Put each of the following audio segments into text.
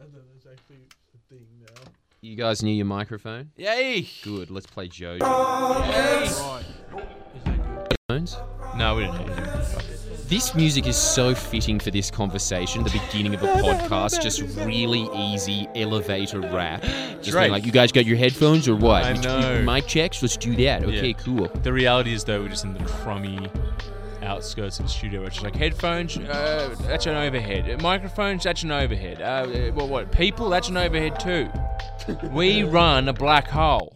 That's actually a thing now. You guys near your microphone? Yay! Good. Let's play Jojo. Right. Is that good? Phones? No, we didn't. This music is so fitting for this conversation, the beginning of a podcast, just really easy elevator rap. Just being like, you guys got your headphones or what? I know. Mic checks? Let's do that. Okay, Yeah. cool. The reality is, though, we're just in the crummy outskirts of the studio, which is like headphones, that's an overhead. Microphones, that's an overhead. What? People, that's an overhead too. We run a black hole.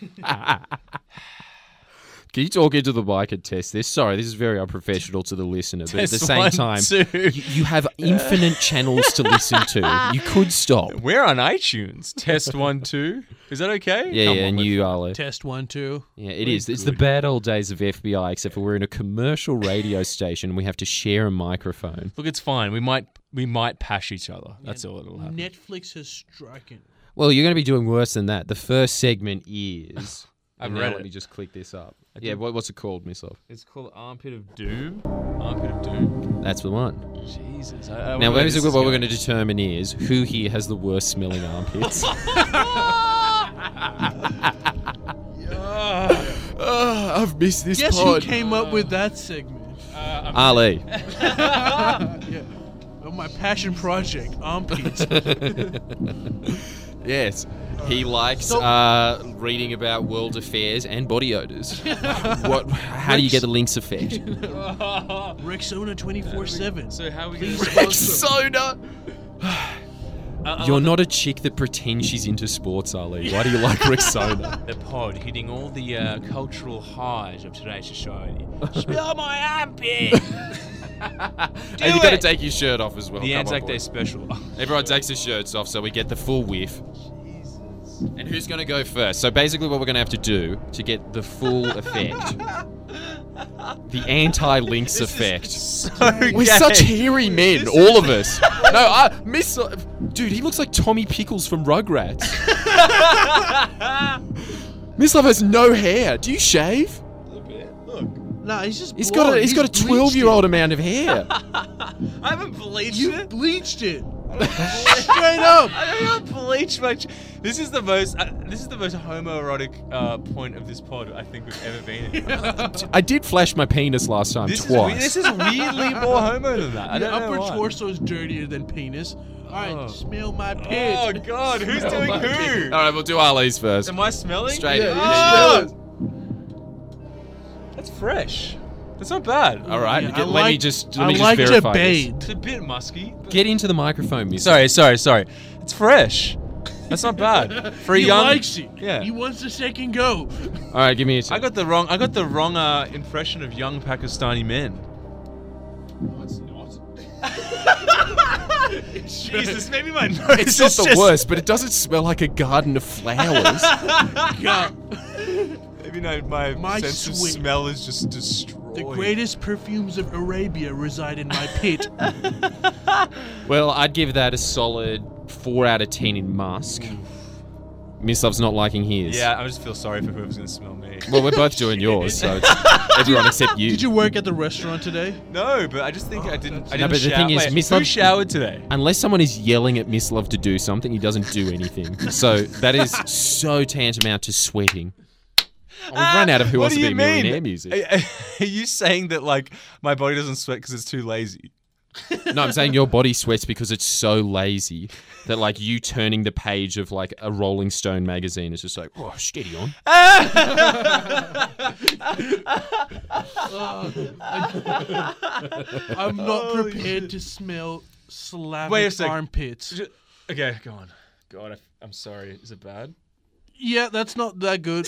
Can you talk into the mic and test this? Sorry, this is very unprofessional to the listener, but at the Test same 1, time, 2. you have infinite channels to listen to. You could stop. We're on iTunes. Test 1, 2. Is that okay? Yeah, Come yeah, on, and let's- you, Arlo. Test 1, 2. Yeah, it is. It's the bad old days of FBI, except for we're in a commercial radio station and we have to share a microphone. Look, it's fine. We might pash each other. That's all that'll happen. Netflix has stricken. Well, you're going to be doing worse than that. The first segment is... I've now read let it. me just click this up. I Yeah, did. what's it called, Mislov? It's called Armpit of Doom. Armpit of Doom. That's the one. Jesus. Now, basically what we're going to determine is who here has the worst smelling armpits. I've missed this Guess who came up with that segment? Ali. Yeah. Oh, my passion project, armpits. Yes. He likes reading about world affairs and body odors. How do you get the Lynx effect? Rexona 24/7. So how are we going Rexona! You're not a chick that pretends she's into sports, Ali. Why do you like Rexona? The pod hitting all the cultural highs of today's society. Smell my armpit! And you got to take your shirt off as well. The Come on, Anzac Day boys. special. Everyone takes their shirts off so we get the full whiff. And who's going to go first? So basically what we're going to have to do to get the full effect, the anti-Lynx effect. So We're such hairy men, all of us. No, dude, he looks like Tommy Pickles from Rugrats. Mislove has no hair. Do you shave? Nah, he's just He's blonde. got a bleached 12-year-old amount of hair. I haven't bleached You it. bleached it. Straight up. I haven't bleached my. This is the most homoerotic point of this pod I think we've ever been in. I did flash my penis last time twice. This is weirdly more homo than that. I Your don't know upper why. torso is dirtier than penis. Alright, Oh. smell my pit. Oh God, who's doing who? All right, we'll do Ali's first. Am I smelling? Straight. Yeah, Yeah, you you That's fresh. That's not bad. All right, Yeah, let me just I like to verify this. bathe. It's a bit musky. but- Get into the microphone, Miss. Sorry. It's fresh. That's not bad for a He young. likes it. Yeah. He wants the second go. All right, give me a I got the wrong impression of young Pakistani men. No, it's not. Jesus, maybe my nose. It's not is the just- worst, but it doesn't smell like a garden of flowers. God, Maybe my My sense of sweet- smell is just destroyed. the greatest perfumes of Arabia reside in my pit. Well, I'd give that a solid 4 out of 10 in musk. Miss Love's not liking his. Yeah, I just feel sorry for whoever's gonna smell me. Well, we're both doing yours, so it's everyone except you. Did you work at the restaurant today? No, but I just think I didn't. I No, didn't but the shower. thing is, Wait, Miss who Love- showered today? Unless someone is yelling at Miss Love to do something, he doesn't do anything. So that is so tantamount to sweating. We've run out of Who What Wants do to you Be a mean? Millionaire music. Are you saying that like my body doesn't sweat because it's too lazy? No, I'm saying your body sweats because it's so lazy that like you turning the page of like a Rolling Stone magazine is just like, oh, steady on. I'm not prepared to smell Slavic Wait a sec. armpits. Okay, go on. God, I'm sorry. Is it bad? Yeah, that's not that good.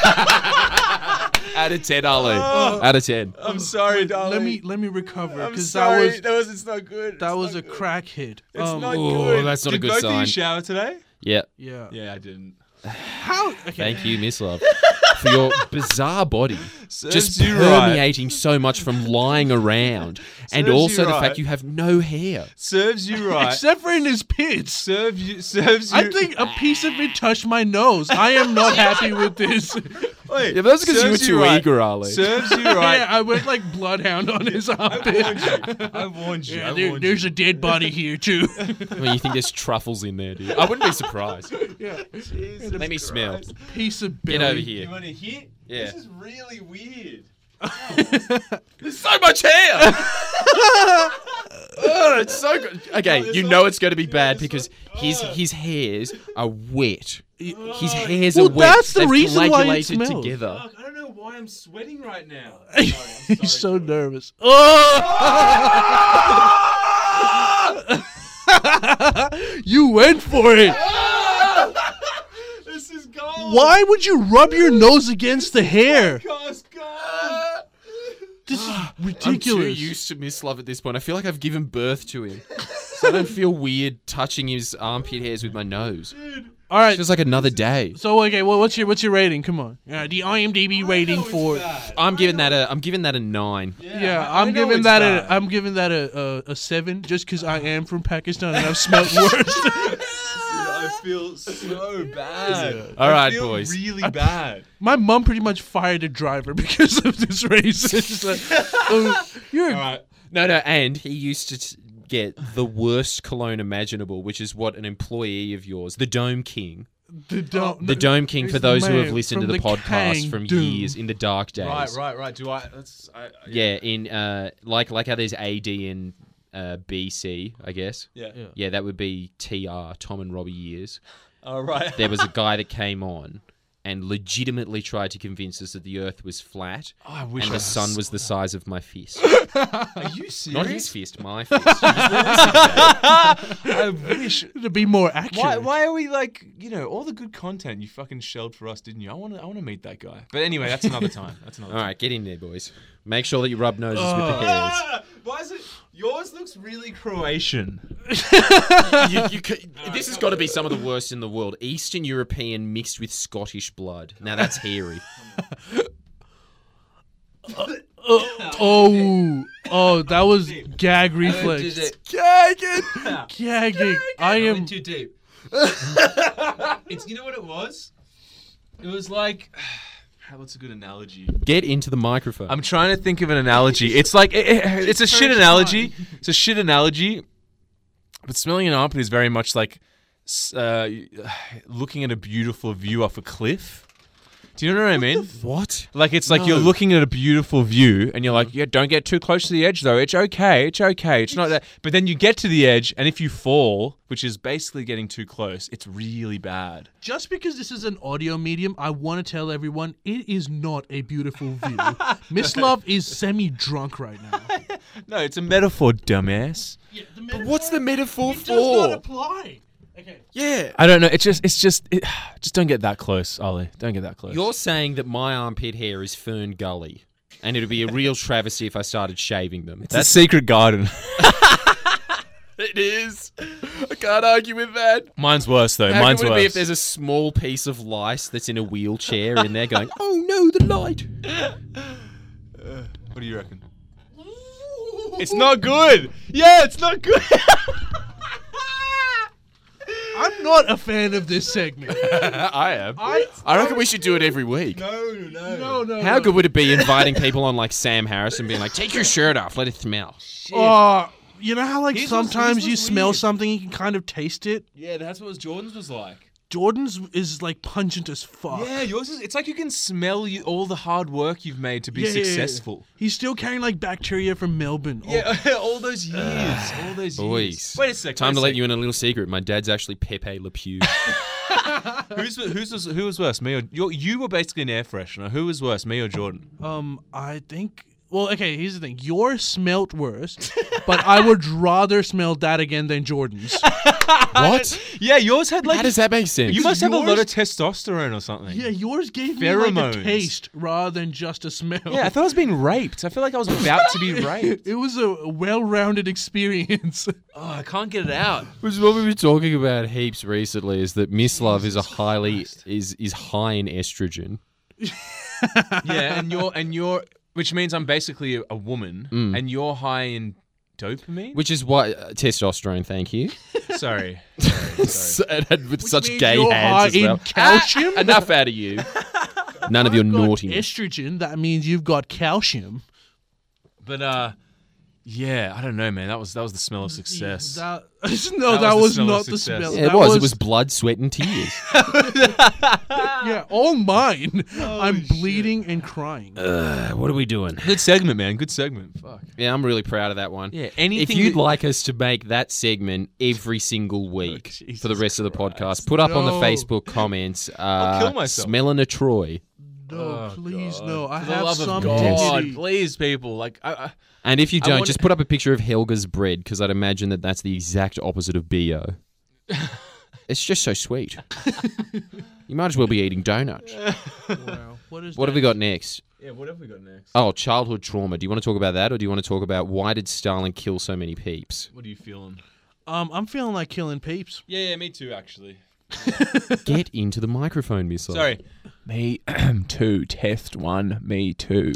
Out of 10, Ali. Oh. Out of 10. I'm sorry, darling. let me recover I'm because sorry. it's not good. that It's was not a good. crack hit. It's not Oh, good. that's not a Did good both sign. of you shower today? Yeah. Yeah. Yeah, I didn't. How? Okay. Thank you, Miss Love, for your bizarre body. Serves Just you right. permeating so much from lying around. And Serves also you the right. fact you have no hair. Serves you right. Except for in his pits. Serves you. I think a piece of it touched my nose. I am not happy with this. Wait, Yeah, but that's because you were serves too right. eager, Ali. Serves you right. Yeah, I went like bloodhound on his armpit. I warned you. Yeah, there's a dead body here too. I mean, you think there's truffles in there, dude? I wouldn't be surprised. Yeah, Let me smell. piece of belly. Get over here. You want to hit? Yeah. This is really weird. There's so much hair. Oh, it's so good. Okay, you know it's going to be bad because his hairs are wet. His hairs are Well, wet. that's the They've reason why it coagulated smells. together. Fuck, I don't know why I'm sweating right now. He's so nervous. Oh! You went for it. This is gold. Why would you rub your nose against the hair? Podcast gold. This is I'm too ridiculous. used to Miss Love at this point. I feel like I've given birth to him. So I don't feel weird touching his armpit hairs with my nose. All right. It's just like another day. So okay, well, what's your rating? Come on. The IMDb rating for. I'm giving that a 9. Yeah, I I'm know giving it's that bad. I'm giving that a 7 just because I am from Pakistan and I've smelled worse. I feel so bad. All right, I feel boys. really bad. My mom pretty much fired a driver because of this race. It's just like, you're. All right. No, and he used to get the worst cologne imaginable, which is what an employee of yours, the Dome King. The Dome King, for those who have man listened to from the podcast Kang from Doom. years in the dark days. Right. Do I? That's. Yeah, in like how there's AD and BC, I guess. Yeah. Yeah, that would be TR, Tom and Robbie years. All right. There was a guy that came on and legitimately tried to convince us that the Earth was flat I wish and I the sun was the size of my fist. Are you serious? Not his fist, my fist. I wish. to be more accurate. Why are we like, all the good content you fucking shelled for us, didn't you? I want to meet that guy. But anyway, that's another time. All right, get in there, boys. Make sure that you rub noses with the hairs. Why is it? Yours looks really Croatian. This has got to be some of the worst in the world. Eastern European mixed with Scottish blood. Now that's hairy. Oh, that was gag reflex. Gagging. I am. too deep. It's what it was? It was like. What's a good analogy? Get into the microphone. I'm trying to think of an analogy. It's like it's a shit analogy. It's a shit analogy. But smelling an armpit is very much like looking at a beautiful view off a cliff. Do you know what I mean? What? Like it's like you're looking at a beautiful view and you're like, yeah, don't get too close to the edge though. It's okay. It's not that. But then you get to the edge and if you fall, which is basically getting too close, it's really bad. Just because this is an audio medium, I want to tell everyone it is not a beautiful view. Miss Love is semi-drunk right now. No, it's a metaphor, dumbass. Yeah, But what's the metaphor It does not for? apply. Okay. Yeah. I don't know. Just don't get that close, Ollie. Don't get that close. You're saying that my armpit hair is Fern Gully, and it'd be a real travesty if I started shaving them. It's a secret garden. It is. I can't argue with that. Mine's worse though. How Mine's good would it worse. be if there's a small piece of lice that's in a wheelchair in there going, oh no, the light. What do you reckon? It's not good. Yeah, it's not good. I'm not a fan of this segment. I am. I reckon we should do it every week. No. How good would it be inviting people on like Sam Harris and being like, take your shirt off, let it smell. You know how His was- sometimes his you was smell weird. something, you can kind of taste it? Yeah, that's what Jordan's was like. Jordan's is like pungent as fuck. Yeah, yours is. It's like you can smell all the hard work you've made to be Yeah. successful. He's still carrying like bacteria from Melbourne. Yeah, all those years. All those Boys. years. Wait a second. Time to let you in a little secret. My dad's actually Pepe Le Pew. Who was worse, me or you were basically an air freshener. Who was worse, me or Jordan? I think. Well, okay, here's the thing. Yours smelt worse, but I would rather smell that again than Jordan's. What? Yeah, yours had like. How does that make sense? You must have a lot Yours- of testosterone or something. Yeah, yours gave me like a Pheromones. taste rather than just a smell. Yeah, I thought I was being raped. I feel like I was about to be raped. It was a well-rounded experience. Oh, I can't get it out. Which is what we've been talking about heaps recently, is that Miss Love is high in estrogen. Yeah, and you're which means I'm basically a woman, and you're high in dopamine. Which is what testosterone, thank you. Sorry. And with such means gay you're hands high as well. in calcium? Enough out of you. None of your I've got naughtiness. estrogen, that means you've got calcium. But yeah, I don't know, man. That was the smell of success. That was the smell of not the success. smell. Yeah, That it was. It was blood, sweat, and tears. Yeah, all mine. I'm bleeding and crying. What are we doing? Good segment, man. Good segment. Fuck. Yeah, I'm really proud of that one. Yeah, If anything you'd that- like us to make that segment every single week Jesus for the rest of the Christ. podcast, put up on the No. Facebook comments. I'll kill myself. Smelling a Troy. No, Oh, please, God. no. I For the have love some of God, dignity. please, people. Like, And if you don't, want- just put up a picture of Helga's bread, because I'd imagine that that's the exact opposite of BO. It's just so sweet. You might as well be eating donuts. Wow. What is What that? have we got next? yeah. What have we got next? Oh, childhood trauma. Do you want to talk about that, or do you want to talk about why did Stalin kill so many peeps? What are you feeling? I'm feeling like killing peeps. Yeah, me too, actually. Get into the microphone, Missile. Sorry. Me too. Test one. Me too.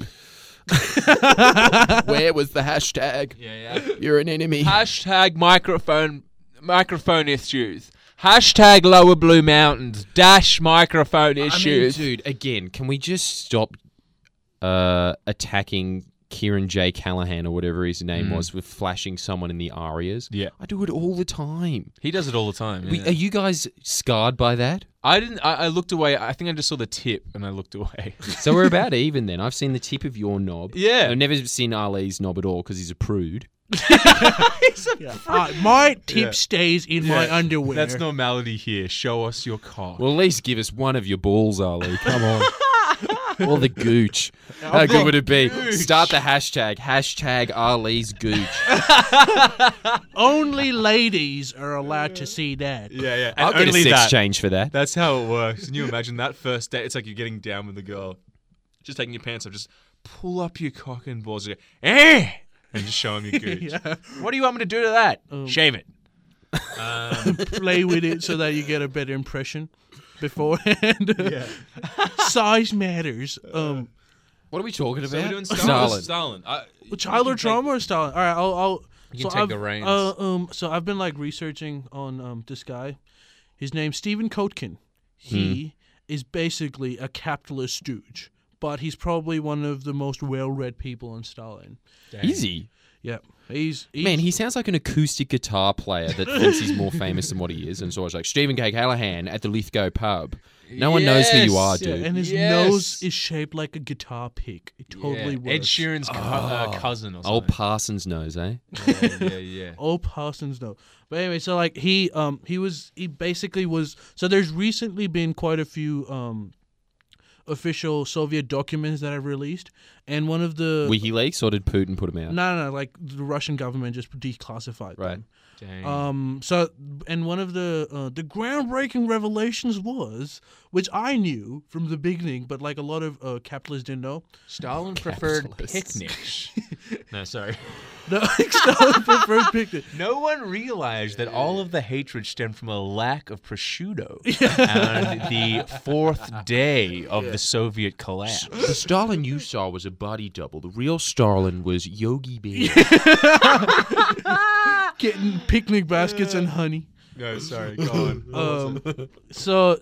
Where was the hashtag? Yeah. You're an enemy. Hashtag microphone issues. Hashtag lower blue mountains. Dash microphone I mean, issues. dude, again, can we just stop attacking Kieran J. Callahan or whatever his name was with flashing someone in the arias? Yeah. I do it all the time. He does it all the time. Are you guys scarred by that? I didn't. I looked away. I think I just saw the tip and I looked away. So we're about even then. I've seen the tip of your knob. Yeah. I've never seen Ali's knob at all because he's a prude. Yeah. My tip stays in my underwear. That's normality here. Show us your cock. Well, at least give us one of your balls, Ali. Come on. Or the gooch. How good would it be? Start the hashtag. Hashtag Ali's gooch. Only ladies are allowed to see that. yeah. I'll get a sex change for that. That's how it works. Can you imagine that first date? It's like you're getting down with the girl, just taking your pants off, just pull up your cock and balls, and just show him your gooch. Yeah. What do you want me to do to that? Shave it. Play with it so that you get a better impression beforehand. Yeah. Size matters. What are we talking So about? we're doing Stalin. Stalin. Childhood trauma or Stalin? All right, I'll. You can so take I've, the reins. So I've been like researching on this guy. His name's Stephen Kotkin. He is basically a capitalist stooge, but he's probably one of the most well-read people in Stalin. Is he? Yeah, he's Man, he sounds like an acoustic guitar player that thinks he's more famous than what he is. And so I was like, Stephen K. Callahan at the Lithgow pub. No one knows who you are, Yes, dude. and his nose is shaped like a guitar pick. It totally works. Ed Sheeran's cousin or something. Old Parsons knows, eh? yeah. Oh, Parsons, no. But anyway, so like he basically was. So there's recently been quite a few official Soviet documents that have released, and one of the WikiLeaks, or did Putin put him out? no, like the Russian government just declassified Right. them. Dang. So, and one of the groundbreaking revelations was, which I knew from the beginning, but like a lot of capitalists didn't know. Stalin preferred Capitalists. picnics. No, sorry. No, Stalin preferred picnic. No one realized that all of the hatred stemmed from a lack of prosciutto on the fourth day of the Soviet collapse. The Stalin you saw was a body double. The real Stalin was Yogi Bear. Getting picnic baskets and honey. No, sorry. Go on. So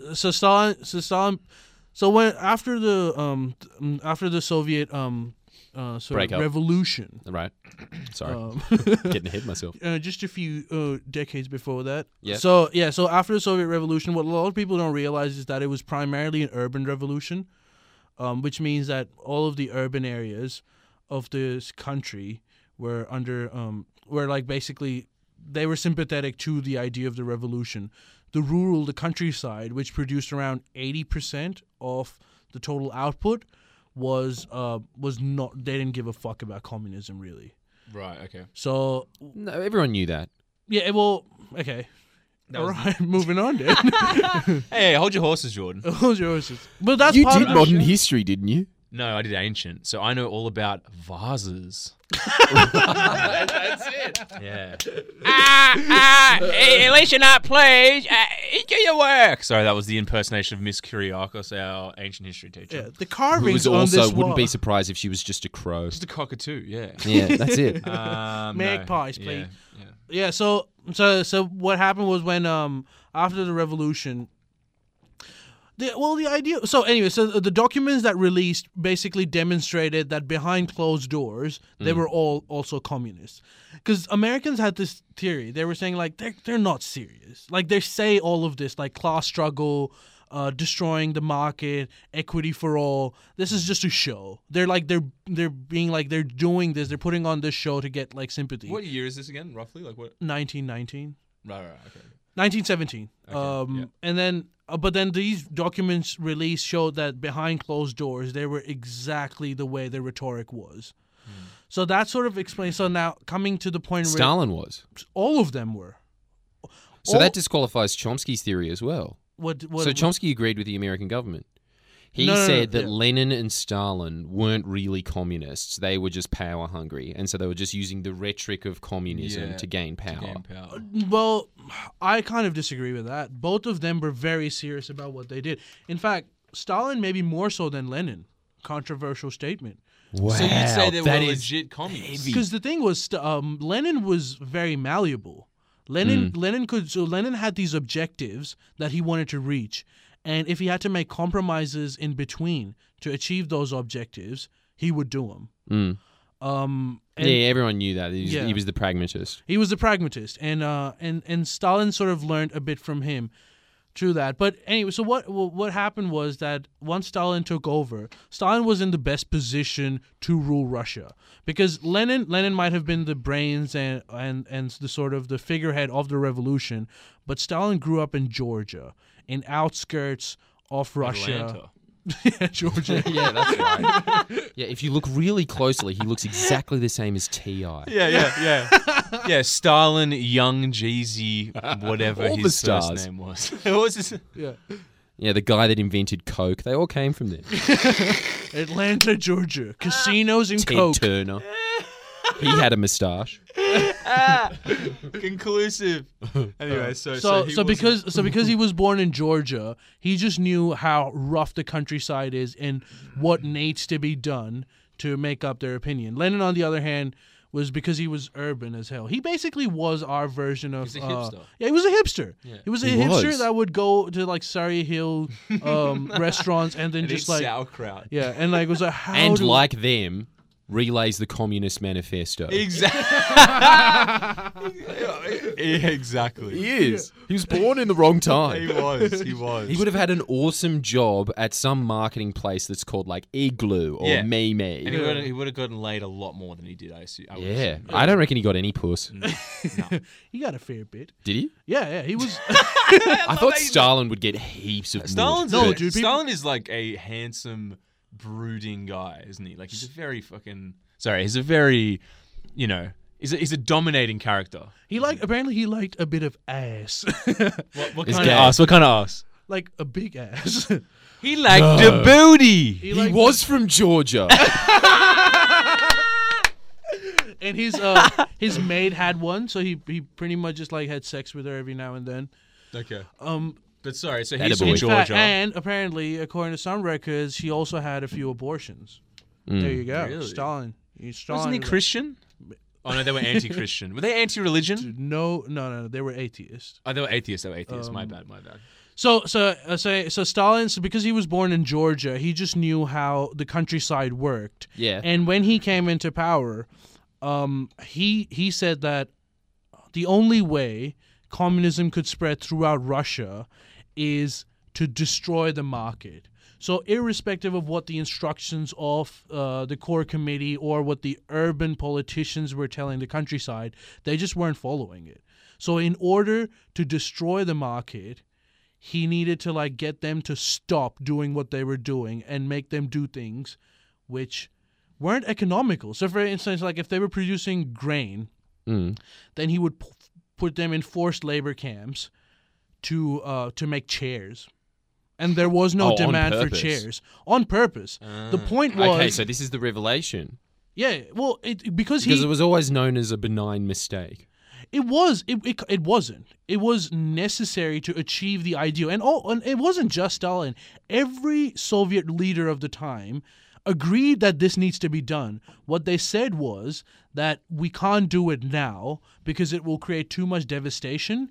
when after the Soviet sort of Breakup. revolution, Right. Sorry. Getting ahead of myself. just a few decades before that. Yeah. So after the Soviet Revolution, what a lot of people don't realize is that it was primarily an urban revolution, which means that all of the urban areas of this country were were like basically they were sympathetic to the idea of the revolution. The countryside, which produced around 80% of the total output, was not. They didn't give a fuck about communism really. Right, okay. So No, everyone knew that. yeah, well, okay. All right, moving on then. Hey, hold your horses, Jordan. Those are yours. But that's You part did of modern the history, didn't you? No, I did ancient, so I know all about vases. That's it. Yeah. At least you're not pleased. Do your work. Sorry, that was the impersonation of Miss Kyriakos, our ancient history teacher. Yeah, the Who carvings was on also this wouldn't wall. be surprised if she was just a crow. Just a cockatoo, yeah. Yeah, that's it. Magpies, no. please. Yeah. Yeah, so what happened was when after the revolution, The idea. So anyway, so the documents that released basically demonstrated that behind closed doors they were all also communists. Because Americans had this theory. They were saying like they're not serious. Like they say all of this like class struggle, destroying the market, equity for all. This is just a show. They're being like they're doing this. They're putting on this show to get like sympathy. What year is this again, roughly? Like what? 1919. Right, okay. 1917. Yeah. And then, but then these documents released showed that behind closed doors, they were exactly the way the rhetoric was. So that sort of explains. So now coming to the point where Stalin was. all of them were. So that disqualifies Chomsky's theory as well. What So Chomsky agreed with the American government. He No, said that yeah. Lenin and Stalin weren't really communists. They were just power hungry. And so they were just using the rhetoric of communism Yeah, to gain power. Well, I kind of disagree with that. Both of them were very serious about what they did. In fact, Stalin maybe more so than Lenin. Controversial statement. Wow, So you'd say they were that is legit communists? Because the thing was, Lenin was very malleable. Lenin had these objectives that he wanted to reach, and if he had to make compromises in between to achieve those objectives, he would do them. And Yeah, everyone knew that. He Yeah. was the pragmatist. he was a pragmatist, and Stalin sort of learned a bit from him through that. But anyway, so what happened was that once Stalin took over, Stalin was in the best position to rule Russia because Lenin might have been the brains and the sort of the figurehead of the revolution, but Stalin grew up in Georgia, in outskirts of Russia. Atlanta. Yeah, Georgia. Yeah, that's right. Yeah, if you look really closely, he looks exactly the same as T.I. Yeah. Yeah, Stalin, Young, Jeezy, whatever All the his stars. first name was. What was his? Yeah, Yeah, the guy that invented Coke. They all came from there. Atlanta, Georgia, casinos and Ted coke. Turner. He had a moustache. Conclusive. Anyway, So because he was born in Georgia, he just knew how rough the countryside is and what needs to be done to make up their opinion. Lenin, on the other hand, was because he was urban as hell. He basically was our version of. He's a hipster. Yeah, he was a hipster. Yeah. He was a He hipster was. that would go to like Surrey Hill restaurants and then and just eat like sauerkraut. yeah, and like was like how And do like them, relays the Communist Manifesto. Exactly. He is. He was born in the wrong time. He was. He would have had an awesome job at some marketing place that's called like Igloo or Yeah. Mimi. And he would have gotten laid a lot more than he did, I assume. Yeah, I don't reckon he got any puss. he got a fair bit. Did he? Yeah, he was. I thought Stalin would get heaps of Stalin's No, no, dude, Stalin is like a handsome, brooding guy, isn't he? Like he's a very fucking. Sorry, he's a very, he's a dominating character. Apparently he liked a bit of ass, What It's kind gay. of ass? What kind of ass? like a big ass. He liked the booty. He He liked- was from Georgia. and his maid had one, so he pretty much just like had sex with her every now and then. Okay, Um, but sorry, so That he's a from boy. Georgia. and apparently, according to some records, he also had a few abortions. There you go, Really? Stalin. Wasn't he Christian? Oh no, they were anti-Christian. Were they anti-religion? No, they were atheists. Oh, they were atheists. My bad. So Stalin, because he was born in Georgia, he just knew how the countryside worked. Yeah. And when he came into power, he said that the only way communism could spread throughout Russia is to destroy the market. So irrespective of what the instructions of the core committee or what the urban politicians were telling the countryside, they just weren't following it. So in order to destroy the market, he needed to like get them to stop doing what they were doing and make them do things which weren't economical. So for instance, like if they were producing grain, then he would put them in forced labor camps to make chairs. And there was no Oh, on demand for purpose. chairs on purpose. The point was, Okay, so this is the revelation. yeah, well, because Because it was always known as a benign mistake. it wasn't. It was necessary to achieve the ideal, and it wasn't just Stalin. Every Soviet leader of the time agreed that this needs to be done. What they said was that we can't do it now because it will create too much devastation.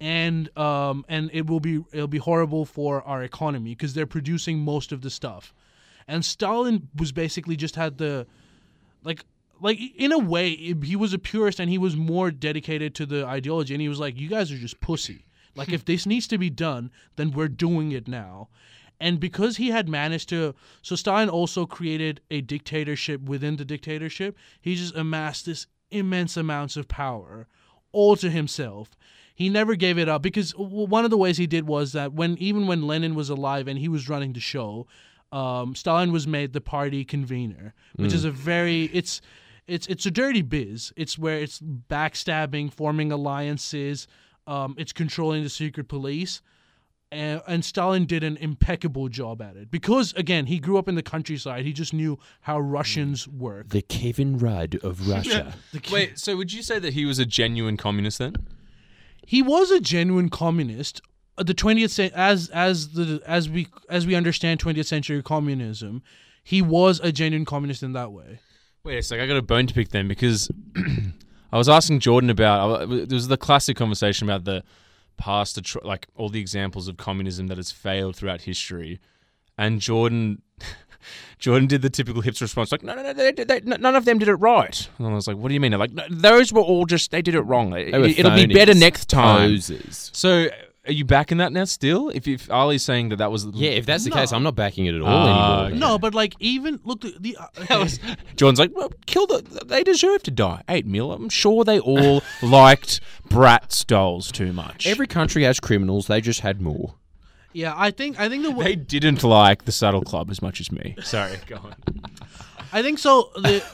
and it'll be horrible for our economy because they're producing most of the stuff. And Stalin was basically just had the like in a way he was a purist and he was more dedicated to the ideology, and he was like, you guys are just pussy. Like, if this needs to be done, then we're doing it now. And because he had managed to, so Stalin also created a dictatorship within the dictatorship. He just amassed this immense amounts of power all to himself. He never gave it up because one of the ways he did was that even when Lenin was alive and he was running the show, Stalin was made the party convener, which is a very it's a dirty biz. It's where it's backstabbing, forming alliances, it's controlling the secret police. And Stalin did an impeccable job at it because, again, he grew up in the countryside. He just knew how Russians work. The Kevin Rudd of Russia. Wait, so would you say that he was a genuine communist then? He was a genuine communist. The 20th century, as we understand 20th century communism, he was a genuine communist in that way. Wait a sec, I got a bone to pick then because I was asking Jordan about. There was the classic conversation about the past, like all the examples of communism that has failed throughout history, and Jordan did the typical hipster response, like, no, none of them did it right. And I was like, what do you mean? They're like, no, those were all just, they did it wrong. It'll be better next time. Poses. So, are you backing that now still? If Ali's saying that was... Yeah, if that's the No. case, I'm not backing it at all anymore. okay. No, but like even look the Jordan's like, well, they deserve to die. 8 mil. I'm sure they all liked Bratz dolls too much. Every country has criminals. They just had more. yeah, I think the way They didn't like the Saddle Club as much as me. Sorry, go on. I think so.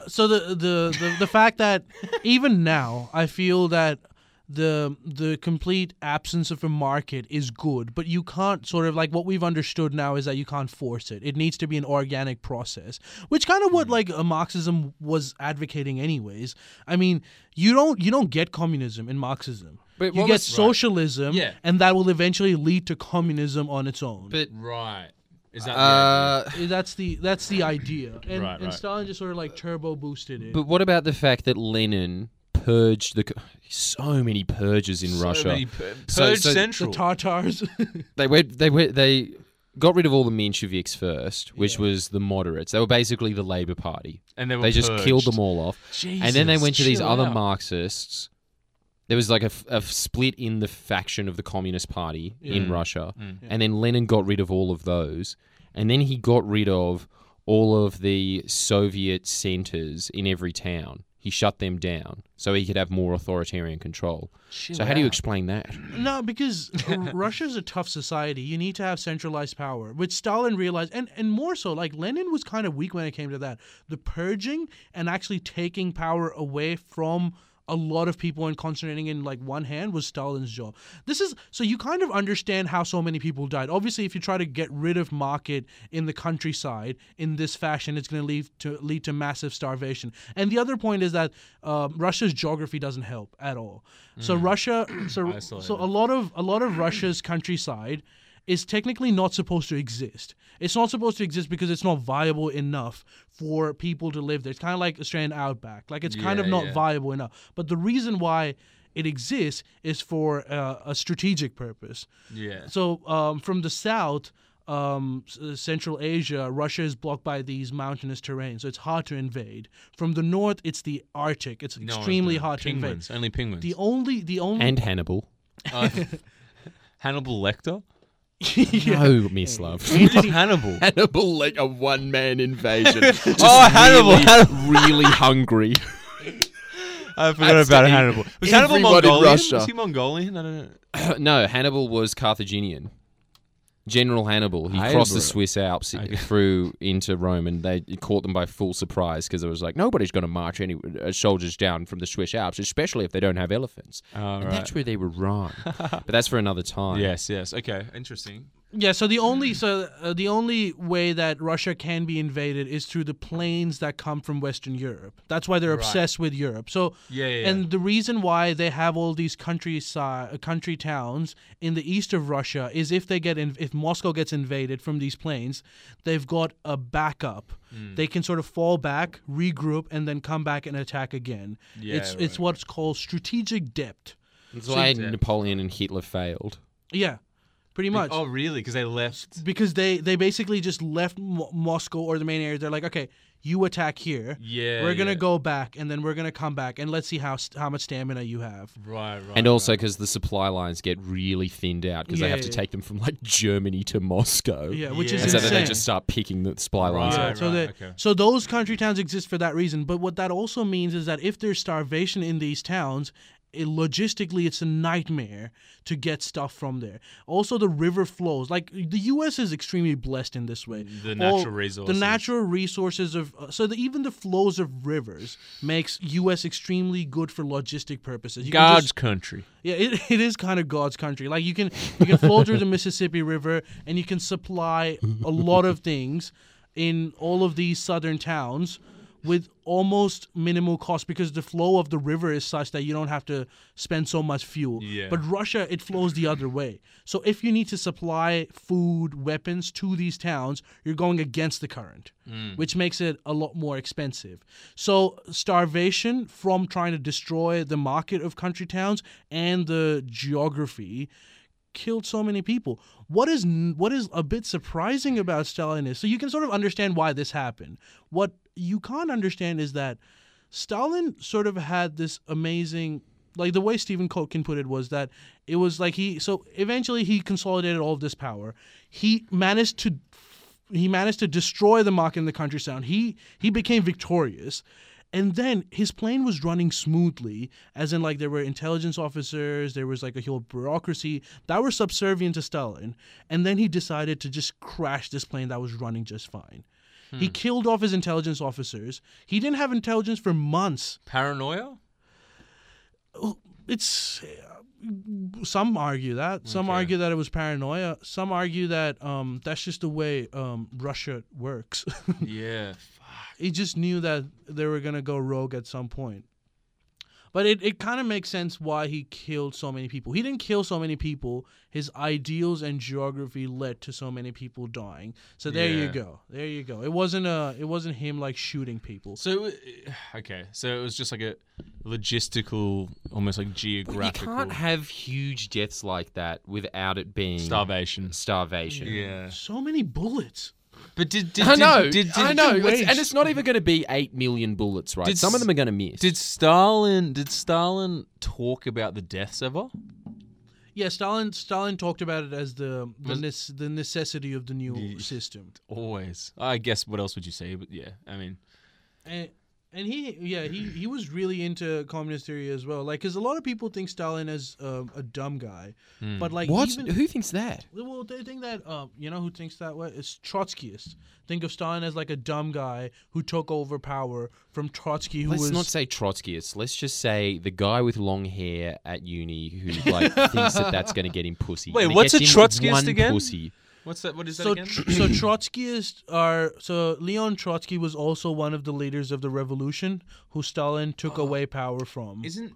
The fact that even now I feel that the complete absence of a market is good, but you can't sort of like what we've understood now is that you can't force it. It needs to be an organic process, which kind of what like Marxism was advocating anyways. I mean, you don't get communism in Marxism. But You what get was- socialism, Yeah. and that will eventually lead to communism on its own. But Right. Is that That's the idea, and, Right, and right. Stalin just sort of like turbo boosted it. but what about the fact that Lenin purged so many purges in Russia? Purge So- the Central. Tartars. They got rid of all the Mensheviks first, which Yeah. was the moderates. They were basically the Labour Party. and They just killed them all off. And then they went to these chill other out. Marxists. There was like a split in the faction of the Communist Party in Russia. And then Lenin got rid of all of those. And then he got rid of all of the Soviet centers in every town. He shut them down so he could have more authoritarian control. So how do you explain that? No, because Russia's a tough society. You need to have centralized power, which Stalin realized, and more so, like Lenin was kind of weak when it came to that. The purging and actually taking power away from a lot of people and concentrating in like one hand was Stalin's job. This is so you kind of understand how so many people died. Obviously, if you try to get rid of market in the countryside in this fashion, it's going to lead to massive starvation. And the other point is that Russia's geography doesn't help at all. So Russia, so a lot of Russia's countryside is technically not supposed to exist. It's not supposed to exist because it's not viable enough for people to live there. It's kind of like Australian outback. Like it's kind of not viable enough. But the reason why it exists is for a strategic purpose. Yeah. So from the south, Central Asia, Russia is blocked by these mountainous terrains, so it's hard to invade. From the north, it's the Arctic. It's extremely hard to invade. Penguins. Only penguins. The only And Hannibal. Hannibal Lecter? No, Miss Love. Hannibal. Hannibal, like a one-man invasion. Oh, Hannibal. Really hungry. I forgot about Hannibal. Was Hannibal everyone in Mongolian? Russia. Was he Mongolian? I don't know. No, Hannibal was Carthaginian. General Hannibal. He crossed the Swiss Alps through into Rome, and they caught them by full surprise because it was like, nobody's going to march any soldiers down from the Swiss Alps, especially if they don't have elephants. And that's where they were wrong. But that's for another time. Yes. Okay. Interesting. Yeah, so the only way that Russia can be invaded is through the planes that come from Western Europe. That's why they're obsessed with Europe. So Yeah. and the reason why they have all these country towns in the east of Russia is if Moscow gets invaded from these planes, they've got a backup. They can sort of fall back, regroup, and then come back and attack again. Yeah, It's what's called strategic depth. That's why Napoleon and Hitler failed. Yeah, pretty much. Oh, really? Because they left. Because they basically just left Moscow or the main area. They're like, okay, you attack here. Yeah. We're gonna go back, and then we're gonna come back, and let's see how much stamina you have. Right. And also because the supply lines get really thinned out because they have to take them from like Germany to Moscow. Yeah, which Yeah. is And so insane. then they just start picking the supply lines Yeah, up. okay. so those country towns exist for that reason. But what that also means is that if there's starvation in these towns, logistically it's a nightmare to get stuff from there. Also, the river flows. Like the U.S. is extremely blessed in this way. The natural resources. The natural resources of even the flows of rivers makes U.S. extremely good for logistic purposes. You can God's just- country. Yeah, it is kind of God's country. Like you can flow through the Mississippi River and you can supply a lot of things in all of these southern towns with almost minimal cost because the flow of the river is such that you don't have to spend so much fuel. Yeah. But Russia, it flows the other way. So if you need to supply food, weapons to these towns, you're going against the current, which makes it a lot more expensive. So starvation from trying to destroy the market of country towns and the geography killed so many people. What is a bit surprising about Stalin is, so you can sort of understand why this happened. What you can't understand is that Stalin sort of had this amazing, like the way Stephen Kotkin put it was that it was like eventually he consolidated all of this power. He managed to destroy the market in the countryside. He became victorious. And then his plane was running smoothly, as in like there were intelligence officers, there was like a whole bureaucracy that were subservient to Stalin. And then he decided to just crash this plane that was running just fine. He killed off his intelligence officers. He didn't have intelligence for months. Paranoia? It's some argue that. Some argue that it was paranoia. Some argue that that's just the way Russia works. Yeah. He just knew that they were going to go rogue at some point. But it kind of makes sense why he killed so many people. He didn't kill so many people. His ideals and geography led to so many people dying. So there you go. There you go. It wasn't him like shooting people. So, okay. So it was just like a logistical, almost like geographical. You can't have huge deaths like that without it being starvation. Yeah. So many bullets. But I know. waste. And it's not even going to be 8 million bullets, right? Some of them are going to miss. Did Stalin talk about the deaths ever? Yeah, Stalin talked about it as the necessity of the new system. Always. I guess what else would you say? But yeah, I mean, and he was really into communist theory as well. Like, because a lot of people think Stalin is a dumb guy, but like What? even Who thinks that? well, they think that you know who thinks that way? It's Trotskyists. Think of Stalin as like a dumb guy who took over power from Trotsky, who Let's was not say Trotskyists. Let's just say the guy with long hair at uni who like thinks that's going to get him pussy. Wait, And it what's gets a him Trotskyist one again? Pussy. what's that? What is that so again? so Trotskyists are Leon Trotsky was also one of the leaders of the revolution who Stalin took away power from. Isn't?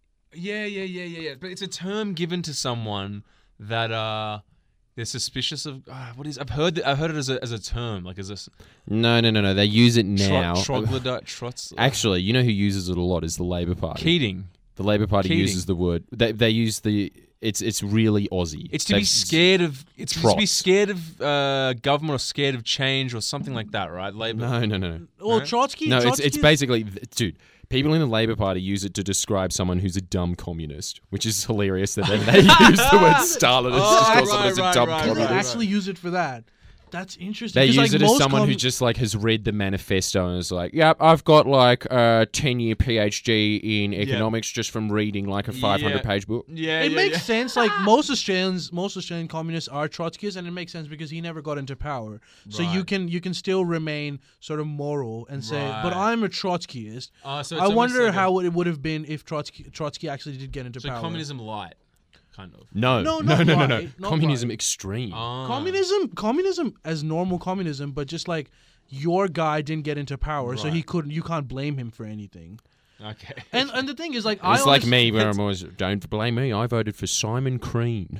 Yeah. But it's a term given to someone that they're suspicious of. What is? I've heard it as a term, like as a No. They use it now. troglodyte. Trots. Actually, you know who uses it a lot is the Labour Party. Keating. The Labour Party Keating. uses the word. They use the. It's really Aussie. It's to be scared of. It's to be Trots. scared of government or scared of change or something like that, right? Labor. No. Well, No? Trotsky. No, Trotsky it's is- basically, dude. People in the Labour Party use it to describe someone who's a dumb communist, which is hilarious that they use the word Stalinist to call someone who's a dumb They communist. actually use it for that. That's interesting. They 'Cause, use like, it as most someone who just like has read the manifesto and is like, "Yep, I've got like a 10-year PhD in economics just from reading like a 500-page book." Yeah. It makes sense. Like most Australian communists are Trotskyists, and it makes sense because he never got into power. So you can still remain sort of moral and say, "But Right. I'm a Trotskyist." So it's I almost wonder like how it would have been if Trotsky actually did get into So power. communism light, kind of. No. No, not right, not Communism right. extreme. Communism as normal communism, but just like your guy didn't get into power, so Right. you can't blame him for anything. Okay. And the thing is, like, It's like me, where I'm always, don't blame me, I voted for Simon Crean.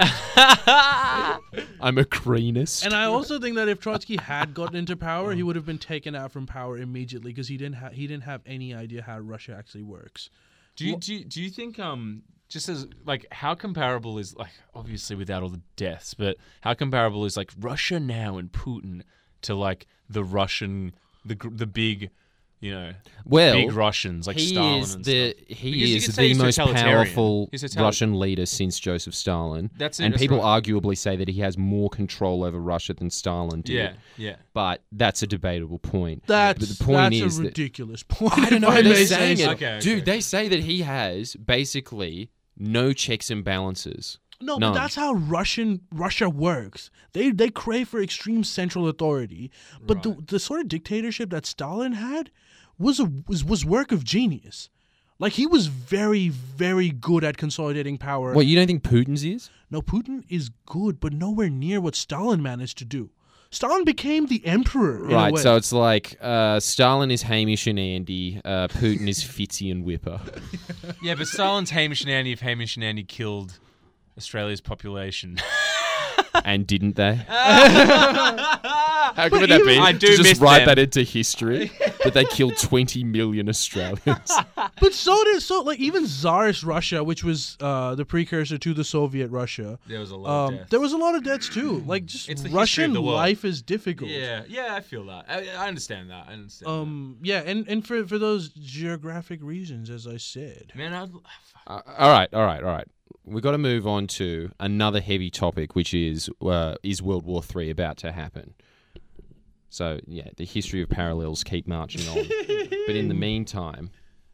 I'm a Creanist. And I also think that if Trotsky had gotten into power, he would have been taken out from power immediately because he didn't have any idea how Russia actually works. Do you think just as like how comparable is like obviously without all the deaths, but how comparable is like Russia now and Putin to like the Russian the big, you know, big Russians like Stalin and stuff. He is Because you could say the he's most totalitarian. powerful He's Russian leader since Joseph Stalin. That's it, and that's people right. arguably say that he has more control over Russia than Stalin did. Yeah. But that's a debatable point. That's but the point is a that ridiculous point. I don't know. if I They're may saying say it. so. Okay. Dude, they say that he has basically no checks and balances. No, None. but that's how Russia works. They crave for extreme central authority, but the sort of dictatorship that Stalin had was work of genius. Like he was very, very good at consolidating power. What, you don't think Putin's is? No, Putin is good, but nowhere near what Stalin managed to do. Stalin became the emperor. In a Right, way. so it's like Stalin is Hamish and Andy, Putin is Fitzy and Whipper. Yeah, but Stalin's Hamish and Andy if Hamish and Andy killed Australia's population. And didn't they? How good would that be? I do to just miss write them. that into history that they killed 20 million Australians. But like even Tsarist Russia, which was the precursor to the Soviet Russia. There was a lot of deaths. There was a lot of deaths too. Like just It's the history Russian of the world. life is difficult. Yeah, I feel that. I understand that. Yeah, and for those geographic reasons, as I said. Man, All right. We've got to move on to another heavy topic, which is World War III about to happen? So, yeah, the history of parallels keep marching on. But in the meantime,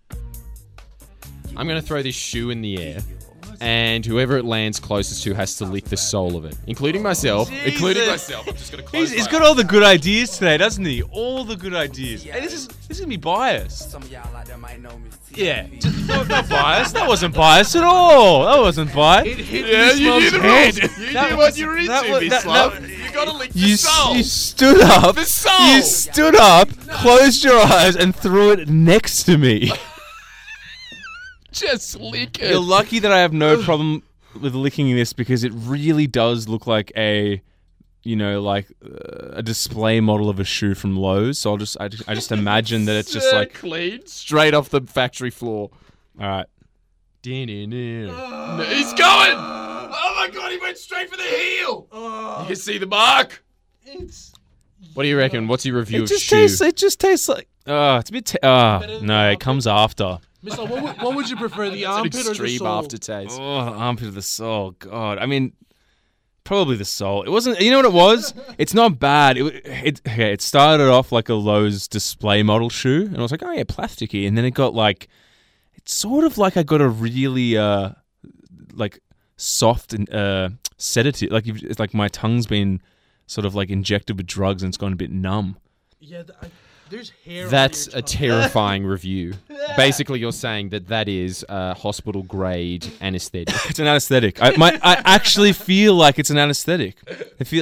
I'm going to throw this shoe in the air, and whoever it lands closest to has to lick the sole of it, including myself. I'm just going to close he's my got all the good ideas today, doesn't he? All the good ideas. Hey, this is gonna be biased. Some of y'all out there might know me. Yeah, not biased. That wasn't biased at all. That wasn't biased. Yeah, you knew the rules. You That knew was- what you were into, that was- Miss that- Love. that- You got to lick You the soul. you stood up. The soul. You stood up, closed your eyes, and threw it next to me. Just lick it. You're lucky that I have no problem with licking this because it really does look like a display model of a shoe from Lowe's. So I just imagine that it's just like clean, straight off the factory floor. all right. He's going! Oh my god, he went straight for the heel! You can see the mark! What do you reckon? What's your review of shoe? It just tastes like it's a bit no, it comes after. Miss Love, what would you prefer, the It's an armpit or the extreme sole? aftertaste. Oh, armpit of the soul. God. I mean, probably the sole. It wasn't, you know what it was? It's not bad. It started off like a Lowe's display model shoe, and I was like, oh yeah, plasticky. And then it got like, it's sort of like I got a really, like soft and sedative. Like it's like my tongue's been sort of like injected with drugs and it's gone a bit numb. Yeah, there's hair. That's on your a tongue. terrifying review. Basically, you're saying that is hospital grade anesthetic. It's an anesthetic. I actually feel like it's an anesthetic. I feel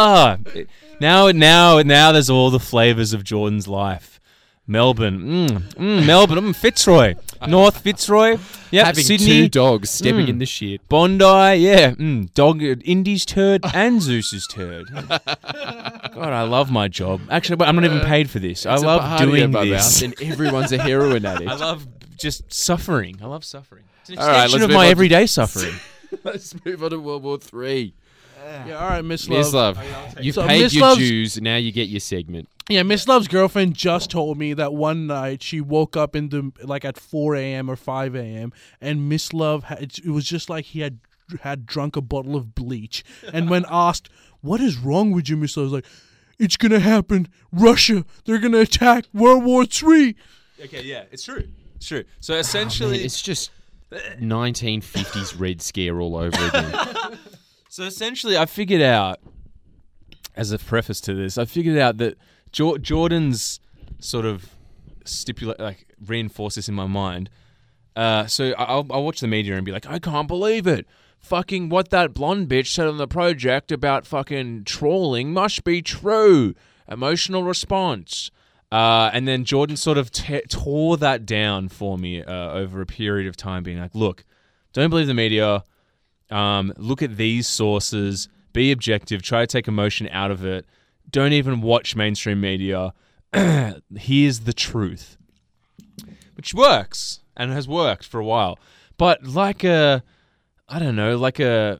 now there's all the flavors of Jordan's life. Melbourne, Melbourne, Fitzroy, North Fitzroy, yep, Having Sydney, two dogs stepping in the shit. Bondi, yeah, dog, Indy's turd and Zeus's turd. God, I love my job. Actually, but I'm not even paid for this. I It's a love party doing at my this. house, and everyone's a heroin addict. I love just suffering. I love suffering. It's an All right, extension let's of move my on to- everyday suffering. Let's move on to World War III. Yeah, all right, Miss Love. Miss Love, you've So paid Miss your Love's- dues. Now you get your segment. Yeah, Miss Love's girlfriend just told me that one night she woke up at 4 a.m. or 5 a.m. and Miss Love it was just like he had drunk a bottle of bleach. And when asked, "What is wrong with you, Miss Love?" was like, "It's gonna happen. Russia, they're gonna attack World War III." Okay, yeah, it's true. It's true. So Man, essentially, it's just 1950s Red Scare all over again. I figured out, as a preface to this, that Jordan's sort of reinforce this in my mind. So I'll watch the media and be like, I can't believe it. Fucking what that blonde bitch said on the project about fucking trawling must be true. Emotional response. And then Jordan sort of tore that down for me over a period of time, being like, look, don't believe the media. Look at these sources. Be objective. Try to take emotion out of it. Don't even watch mainstream media. Here's the truth. Which works, and has worked for a while. but like a, I don't know, like the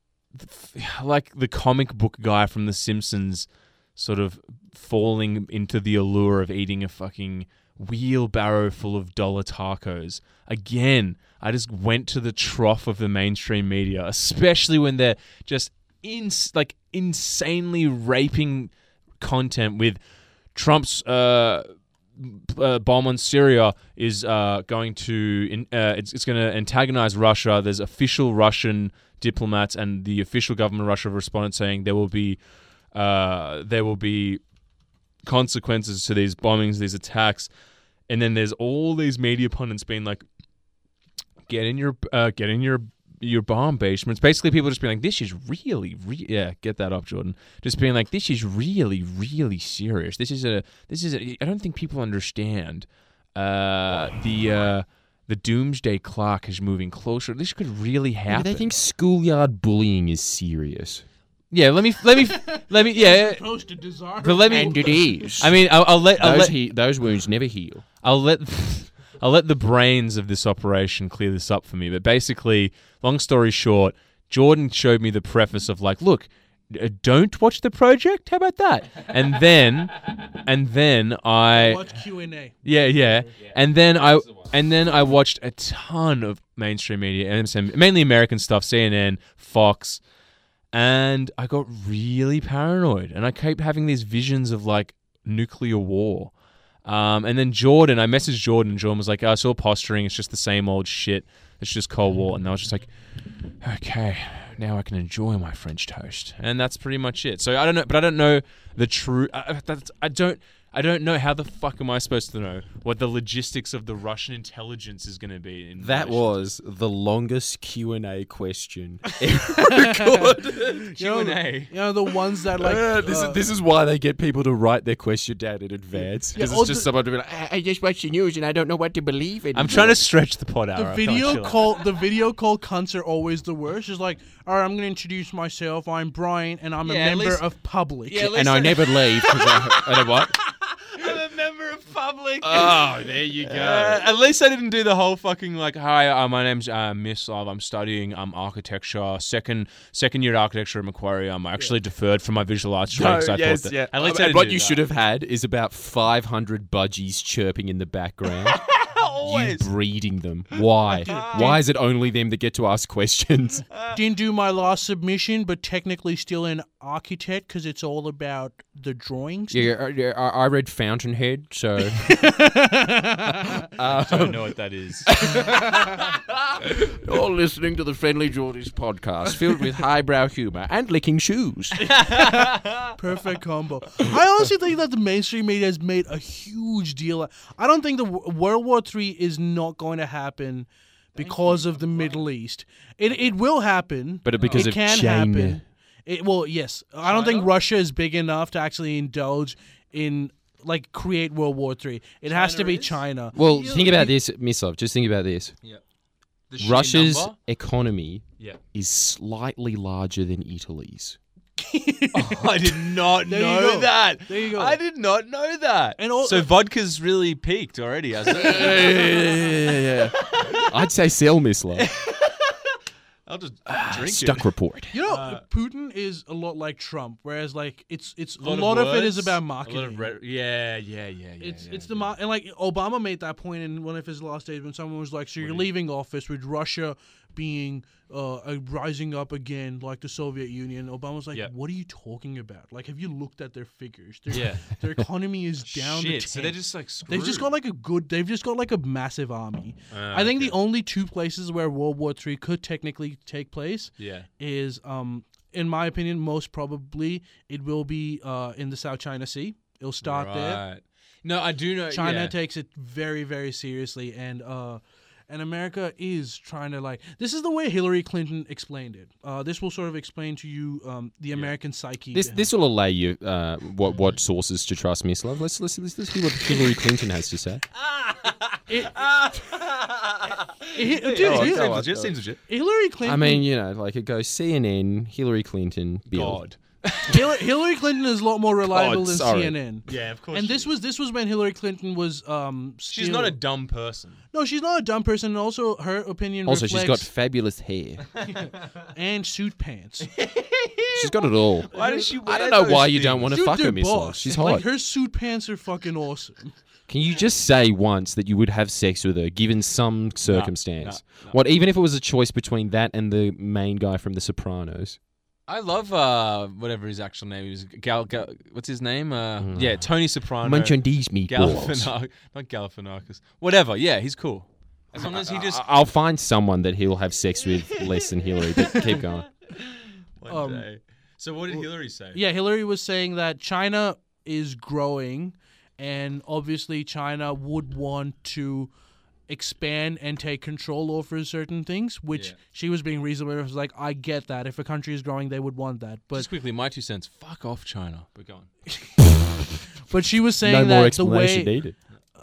comic book guy from The Simpsons, sort of falling into the allure of eating a fucking wheelbarrow full of dollar tacos. Again, I just went to the trough of the mainstream media, especially when they're just insanely raping content with Trump's bomb on Syria is going to it's going to antagonize Russia. There's official Russian diplomats and the official government of Russia have responded saying there will be consequences to these bombings, these attacks, and then there's all these media pundits being like, get in your bomb basements. Basically, people just being like, this is really get that up, Jordan. Just being like, this is really, really serious. This is I don't think people understand the doomsday clock is moving closer. This could really happen. They think schoolyard bullying is serious. Yeah, let me. Yeah, Supposed to desire. but let me. And it is. I mean, I'll let those wounds never heal. I'll let the brains of this operation clear this up for me. But basically, long story short, Jordan showed me the preface of like, look, don't watch The Project. How about that? And then I Watch Q&A. yeah. And then I watched a ton of mainstream media, MSN, mainly American stuff, CNN, Fox, and I got really paranoid. And I kept having these visions of like nuclear war. And then I messaged Jordan, and Jordan was like, it's all posturing. It's just the same old shit. It's just Cold War. And I was just like, okay, now I can enjoy my French toast. And that's pretty much it. So I don't know, but I don't know the true, I don't know how the fuck am I supposed to know what the logistics of the Russian intelligence is going to be. That was the longest Q&A question ever recorded. Q&A. You know, the ones that like... This is why they get people to write their question down in advance. Because Yeah, it's just someone to be like, I just watched the news and I don't know what to believe in. I'm trying to stretch the pot out. The video call cunts are always the worst. It's like, all right, I'm going to introduce myself. I'm Brian, and I'm a member of Public. And I never leave because I know what? I'm a member of Public. Oh, there you go. At least I didn't do the whole fucking like, hi, my name's Mislav. I'm studying architecture, second year architecture at Macquarie. I'm actually deferred from my visual arts training. So I thought that. At least I didn't what do you that. should have had is about 500 budgies chirping in the background. Always. You breeding them. Why? Why is it only them that get to ask questions? Didn't do my last submission, but technically still an architect because it's all about the drawings. Yeah, I read Fountainhead, so... I don't know what that is. You're listening to the Friendly Geordies podcast, filled with highbrow humor and licking shoes. Perfect combo. I honestly think that the mainstream media has made a huge deal. I don't think the World War III is not going to happen because of the Middle East. It will happen. But because it of can China. happen. Well, yes. I don't think Russia is big enough to actually indulge in, like, create World War III. It has to be China. Well, think about this, Mislav. Just think about this. Yeah. Russia's economy Yeah. is slightly larger than Italy's. I did not There you know go. that. There you go. I did not know that. And all- so vodka's really peaked already, hasn't it? Yeah. I'd say sell, Mislav. I'll just drink Stuck report. You know, Putin is a lot like Trump, whereas like it's a it. lot of it is words, about a marketing. lot of yeah. It's the and like Obama made that point in one of his last days when someone was like, "So you're leaving office with Russia being rising up again like the Soviet Union." Obama was like, Yeah. "What are you talking about? Like, have you looked at their figures? Yeah. Their economy is down to 10. Shit, so they're just like screwed. They've just got like a massive army. I think the only two places where World War III could technically take place is, in my opinion, most probably it will be in the South China Sea. It'll start there. No, I do know. China takes it very, very seriously, and America is trying to like. This is the way Hillary Clinton explained it. This will sort of explain to you the American psyche. This will allay you what sources to trust, Mislav. Let's see what Hillary Clinton has to say. Just seems legit. Hillary Clinton. I mean, you know, like it goes CNN, Hillary Clinton, Bill. God. Hillary Clinton is a lot more reliable than sorry. CNN. Yeah, of course. And this was when Hillary Clinton was She's not a dumb person. No, she's not a dumb person, and also her opinion Also, she's got reflects fabulous hair. and suit pants. She's got it all. Why does she? I don't know why you don't want to Dude, fuck her, they're Miss Love. boss. She's hot. Like her suit pants are fucking awesome. Can you just say once that you would have sex with her, given some circumstance? no. What, even if it was a choice between that and the main guy from The Sopranos? I love whatever his actual name is. What's his name? Yeah, Tony Soprano. Munch on these meatballs. Not Galifianakis. Whatever. Yeah, he's cool. As long as he just I'll find someone that he'll have sex with less than Hillary, but keep going. one day. So what did Hillary say? Yeah, Hillary was saying that China is growing, and obviously China would want to expand and take control over certain things, which she was being reasonable. It was like, I get that. If a country is growing, they would want that. But Just quickly, my 2 cents. Fuck off, China. But go on. but she was saying No more that the explanation way needed.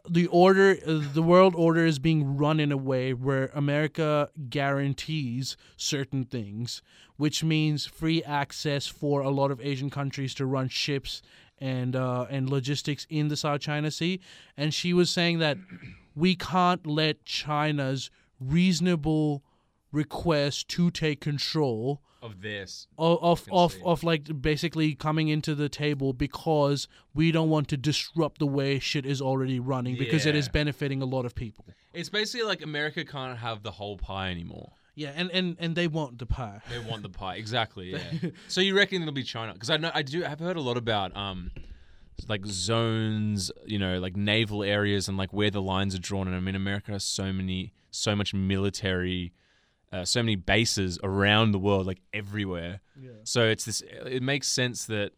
the world order is being run in a way where America guarantees certain things, which means free access for a lot of Asian countries to run ships and logistics in the South China Sea. And she was saying that we can't let China's reasonable request to take control Of this. of like basically coming into the table, because we don't want to disrupt the way shit is already running, because it is Yeah. benefiting a lot of people. It's basically like America can't have the whole pie anymore. Yeah, and they want the pie. They want the pie. Exactly, yeah. So you reckon it'll be China? Because I've heard a lot about like zones, like naval areas and like where the lines are drawn. And I mean, America has so much military, so many bases around the world, like everywhere. Yeah. So it makes sense that,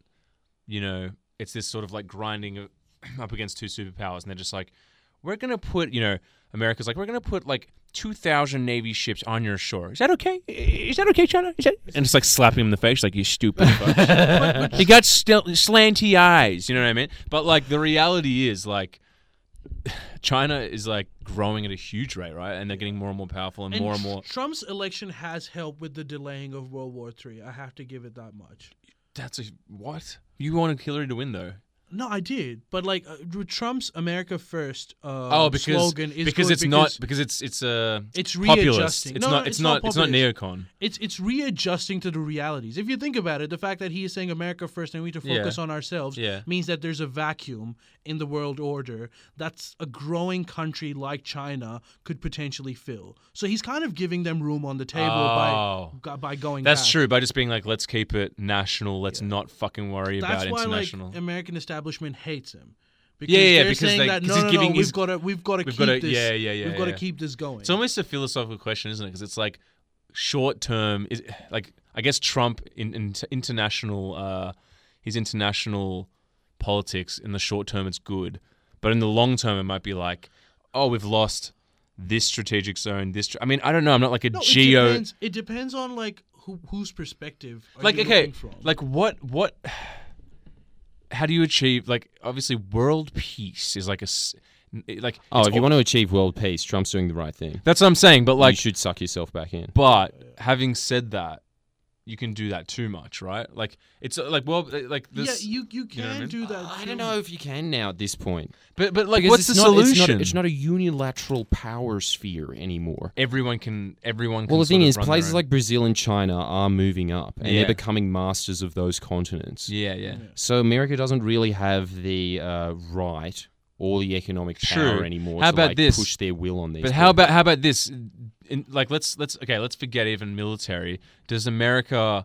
it's this sort of like grinding up against two superpowers, and they're just like, we're going to put, America's like, we're going to put like 2,000 Navy ships on your shore. Is that okay? Is that okay, China? And it's like slapping him in the face, like, you stupid fuck. You got slanty eyes, you know what I mean? But like the reality is like, China is like growing at a huge rate, right? And they're getting more and more powerful and more and more. Trump's election has helped with the delaying of World War III. I have to give it that much. What? You wanted Hillary to win though. No, I did, but like Trump's "America First" slogan is because good it's not because it's it's populist. readjusting. It's not populist. neocon. It's readjusting to the realities. If you think about it, the fact that he is saying America first and we need to focus on ourselves means that there's a vacuum in the world order that's a growing country like China could potentially fill. So he's kind of giving them room on the table by going. That's back. true. By just being like, let's keep it national. Let's not fucking worry That's about why international. like American establishment hates him. Because Yeah, they're because saying they- that because no, he's no, giving no, his- we've got to keep gotta- this. yeah, We've got to yeah. keep this going. It's almost a philosophical question, isn't it? Because it's like short term is like, I guess Trump in international his international politics in the short term it's good, but in the long term it might be like, oh, we've lost this strategic zone. I mean, I don't know. I'm not like a No, geo. It depends on like whose perspective. Are Like you okay, looking from? like what? How do you achieve like obviously world peace is like like Oh, if you want to achieve world peace, Trump's doing the right thing. that's what I'm saying. But You like, should suck yourself back in. but having said that, you can do that too much, right? Like it's like like this. yeah, you can know what I mean? do that. I too. don't know if you can now at this point. But like, Because what's the it's not- solution? It's not a unilateral power sphere anymore. Everyone can. Well, the thing is, places like Brazil and China are moving up, and Yeah. they're becoming masters of those continents. yeah. So America doesn't really have the right or the economic power True. anymore How to about like, this? push their will on these. But how things. about this? Like let's forget even military. Does America,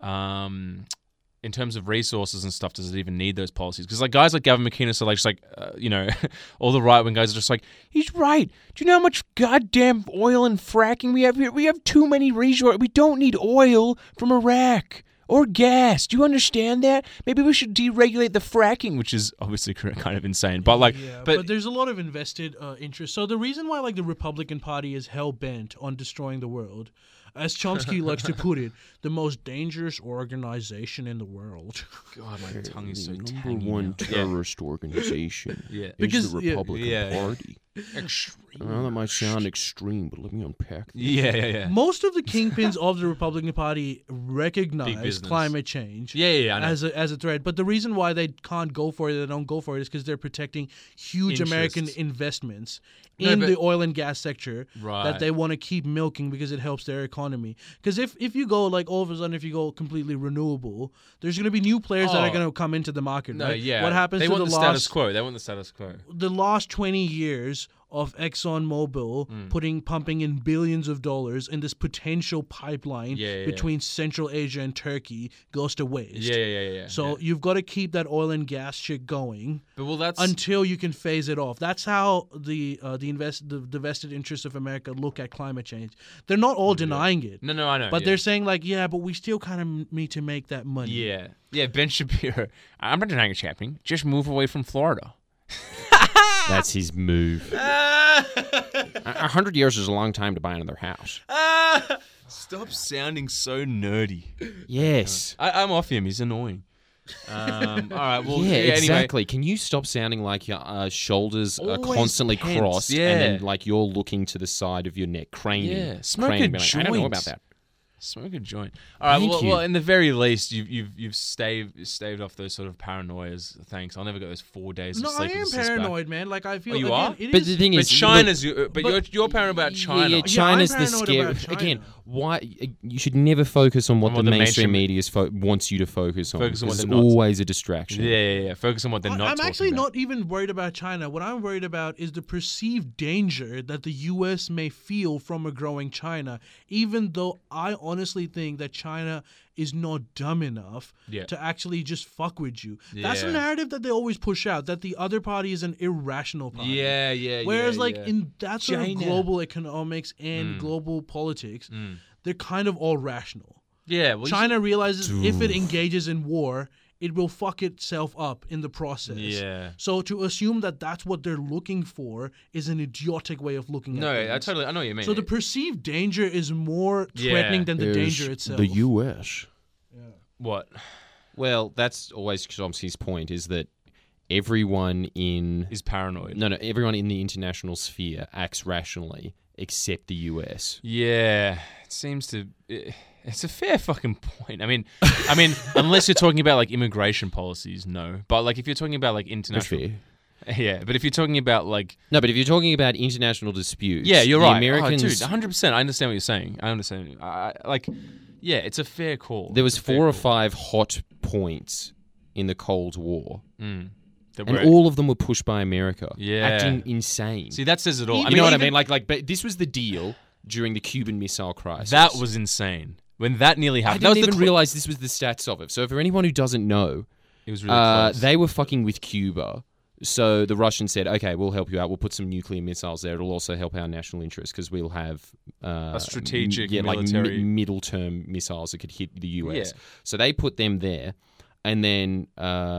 in terms of resources and stuff, does it even need those policies? Because like guys like Gavin McInnes are like just like all the right wing guys are just like, he's right. Do you know how much goddamn oil and fracking we have here? We have too many resources. We don't need oil from Iraq. Or gas. Do you understand that? Maybe we should deregulate the fracking, which is obviously kind of insane. But like, Yeah, but but there's a lot of invested interest. So the reason why like the Republican Party is hell bent on destroying the world, as Chomsky likes to put it, the most dangerous organization in the world. God, my tongue is so the tangy number one now. terrorist organization Yeah. Because- is the yeah, Republican yeah. Party. Well, that might sound extreme, but let me unpack this. Yeah. Most of the kingpins of the Republican Party Big recognize business. climate change Yeah, I know. as a threat. But the reason why they can't go for it, they don't go for it, is because they're protecting huge American Interests. investments No, in but- the oil and gas sector that Right. they want to keep milking because it helps their economy. Because if you go, like, all of a sudden, if you go completely renewable, there's going to be new players that are Oh. going to come into the market, No, right? yeah. What happens They to want the the last status quo. They want the status quo. the last 20 years of ExxonMobil pumping in billions of dollars in this potential pipeline Yeah. between Central Asia and Turkey goes to waste. Yeah. So you've got to keep that oil and gas shit going But well, that's until you can phase it off. That's how the vested interests of America look at climate change. They're not all denying it, no, I know. but yeah. they're saying like, yeah, but we still kind of need to make that money. Yeah. Ben Shapiro. I'm not denying it's happening. Just move away from Florida. That's his move. 100 years is a long time to buy another house. Stop sounding so nerdy. Yes. I'm off him. He's annoying. All right. Well, Yeah, anyway. exactly. Can you stop sounding like your shoulders are Always constantly tense, crossed yeah. and then like you're looking to the side of your neck, craning? Yeah, smoke craning, a being like, I don't know joint. about that. Smoke a joint. All right. Thank Well, you. well, in the very least, you've staved off those sort of paranoias. Thanks. I'll never get those 4 days No, of I sleep. am with this back. paranoid, man. Like I feel. Oh, you again, are? it But is- the thing But is, China's. But but- you're paranoid about China. Yeah, China's I'm the paranoid scary. about China. Again, why you should never focus on what On the mainstream media wants you to focus on. Focus on what because they're it's not. always a distraction. Yeah. Focus on what they're not I'm talking actually about. not even worried about China. What I'm worried about is the perceived danger that the U.S. may feel from a growing China, even though I honestly think that China is not dumb enough Yeah. to actually just fuck with you. That's the Yeah. narrative that they always push out, that the other party is an irrational party. Yeah. Whereas, yeah, like, yeah. in that sort of China. global economics and global politics, they're kind of all rational. Yeah. Well, China realizes if it engages in war, it will fuck itself up in the process. Yeah. So to assume that that's what they're looking for is an idiotic way of looking No, at things. I know what you mean. So the perceived danger is more Yeah. threatening than the There's danger itself. The U.S. what Well, that's always Chomsky's point: is that everyone in is paranoid? everyone in the international sphere acts rationally except the U.S. Yeah, it seems to. It's a fair fucking point. I mean, unless you're talking about like immigration policies, no. But like if you're talking about like That's international, fair. yeah. But if you're talking about like, No, but if you're talking about international disputes, yeah, you're the right. Americans, Oh, dude, 100%. I understand what you're saying. I understand. Like, yeah, it's a fair call. there was It's a fair 4 or call. 5 hot points in the Cold War, That and we're- all of them were pushed by America, Yeah. acting insane. See, that says it all. You I you mean, know what I even- mean? Like, but this was the deal during the Cuban Missile Crisis. That was insane. When that nearly I happened, that didn't was even the realize this was the stats of it. So for anyone who doesn't know, It was really close. they were fucking with Cuba. So the Russians said, "Okay, we'll help you out. We'll put some nuclear missiles there. It'll also help our national interest because we'll have A strategic like military- middle-term missiles that could hit the US." Yeah. So they put them there, and then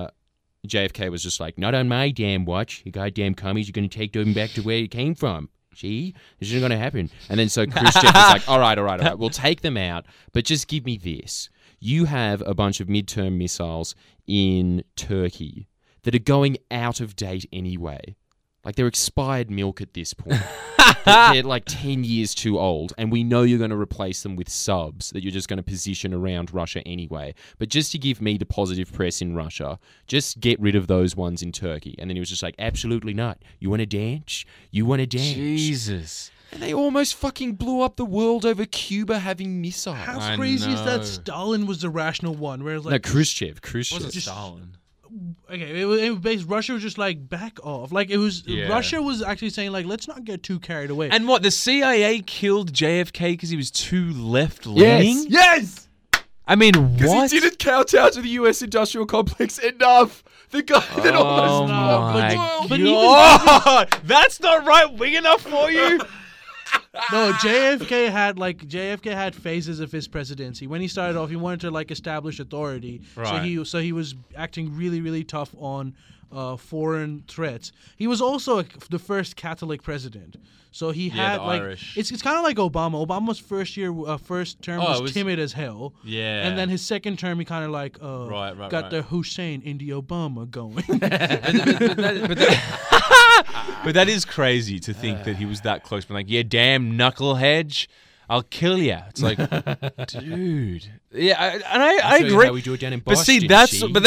JFK was just like, "Not on my damn watch. You goddamn commies! You're going to take them back to where you came from." See, this isn't going to happen. And then so Khrushchev was like, all right, we'll take them out, but just give me this. You have a bunch of midterm missiles in Turkey that are going out of date anyway. Like, they're expired milk at this point. They're like 10 years too old, and we know you're going to replace them with subs that you're just going to position around Russia anyway. But just to give me the positive press in Russia, just get rid of those ones in Turkey. And then he was just like, absolutely not. You want to dance? You want to dance? Jesus. And they almost fucking blew up the world over Cuba having missiles. How I crazy is know. that Stalin was the rational one? Whereas No, like Khrushchev. Wasn't Just- Stalin? okay, it was based. Russia was just like back off. Like it was Yeah. Russia was actually saying like let's not get too carried away. And what, the CIA killed JFK because he was too left-leaning? Yes! I mean, what? He didn't kowtow to the US industrial complex enough. The guy that Oh almost my world. But even- God. That's not right-wing enough for you? No, JFK had phases of his presidency. When he started off, he wanted to like establish authority. Right. So he was acting really, really tough on foreign threats. He was also the first Catholic president. So he Yeah, had the like Irish. it's kind of like Obama. Obama's first term Oh, was, it was- timid as hell. Yeah. And then his second term, he kind of like Right, got right. the Hussein in the Obama going. But that is crazy to think that he was that close. But like, yeah, damn knucklehead, I'll kill ya. It's like, dude. Yeah, I agree. How we do it down in But Boston. see, that's but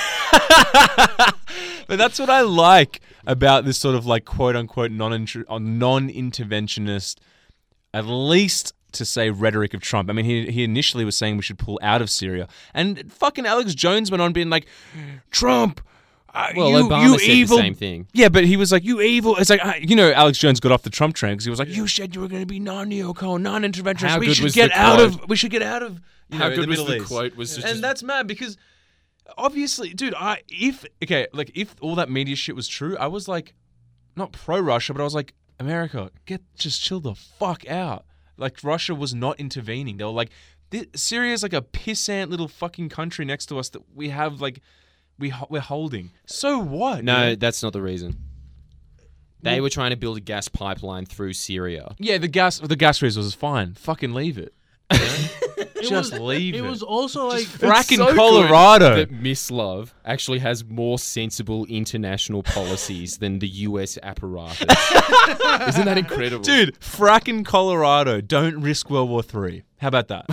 that's what I like about this sort of like quote unquote non-interventionist, at least to say, rhetoric of Trump. I mean, he initially was saying we should pull out of Syria, and fucking Alex Jones went on being like, Trump. Obama said evil. the same thing. Yeah, but he was like, you evil. It's like, Alex Jones got off the Trump train because he was like, you said you were going to be non-neocon, non-interventionist. How We good should was get the out quote? of. We should get out of. How good the was Middle the East. quote? Was just And that's mad because obviously, dude, if all that media shit was true, I was like, not pro-Russia, but I was like, America, just chill the fuck out. Like, Russia was not intervening. They were like, Syria's like a pissant little fucking country next to us that we have like. We're holding. So what? No, that's not the reason. They were trying to build a gas pipeline through Syria. Yeah, the gas resource is fine. Fucking leave it. Just leave it. It was also like fracking so Colorado. That Miss Love actually has more sensible international policies than the US apparatus. Isn't that incredible? Dude, fracking Colorado. Don't risk World War III. How about that?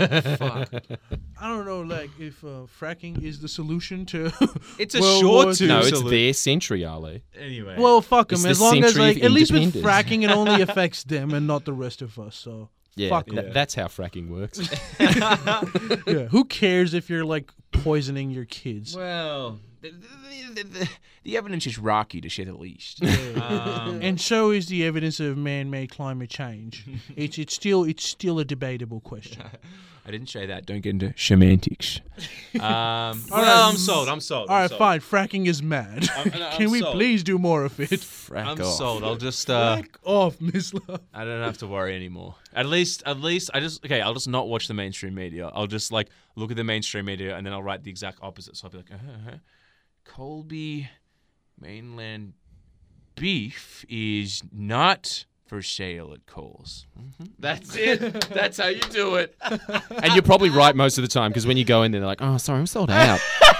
I don't know, like if fracking is the solution to. It's a World short War term No, it's solution. their century, Ale. Anyway. Well, fuck It's them. the As long as century of like at least with independence. fracking, it only affects them and not the rest of us. So Yeah, fuck 'em. that's how fracking works. Yeah, who cares if you're like poisoning your kids? Well, the evidence is rocky, to say the least. And so is the evidence of man-made climate change. It's still a debatable question. I didn't say that. Don't get into semantics. I'm sold. All right, fine. Fracking is mad. Can we sold. please do more of it? Frack I'm off. sold. I'll just. Frack off, Miss Love. I don't have to worry anymore. At least I'll just not watch the mainstream media. I'll just like look at the mainstream media and then I'll write the exact opposite. So I'll be like, Colby mainland beef is not for sale at Coles. That's it. That's how you do it. And you're probably right most of the time because when you go in there, they're like, "Oh, sorry, I'm sold out."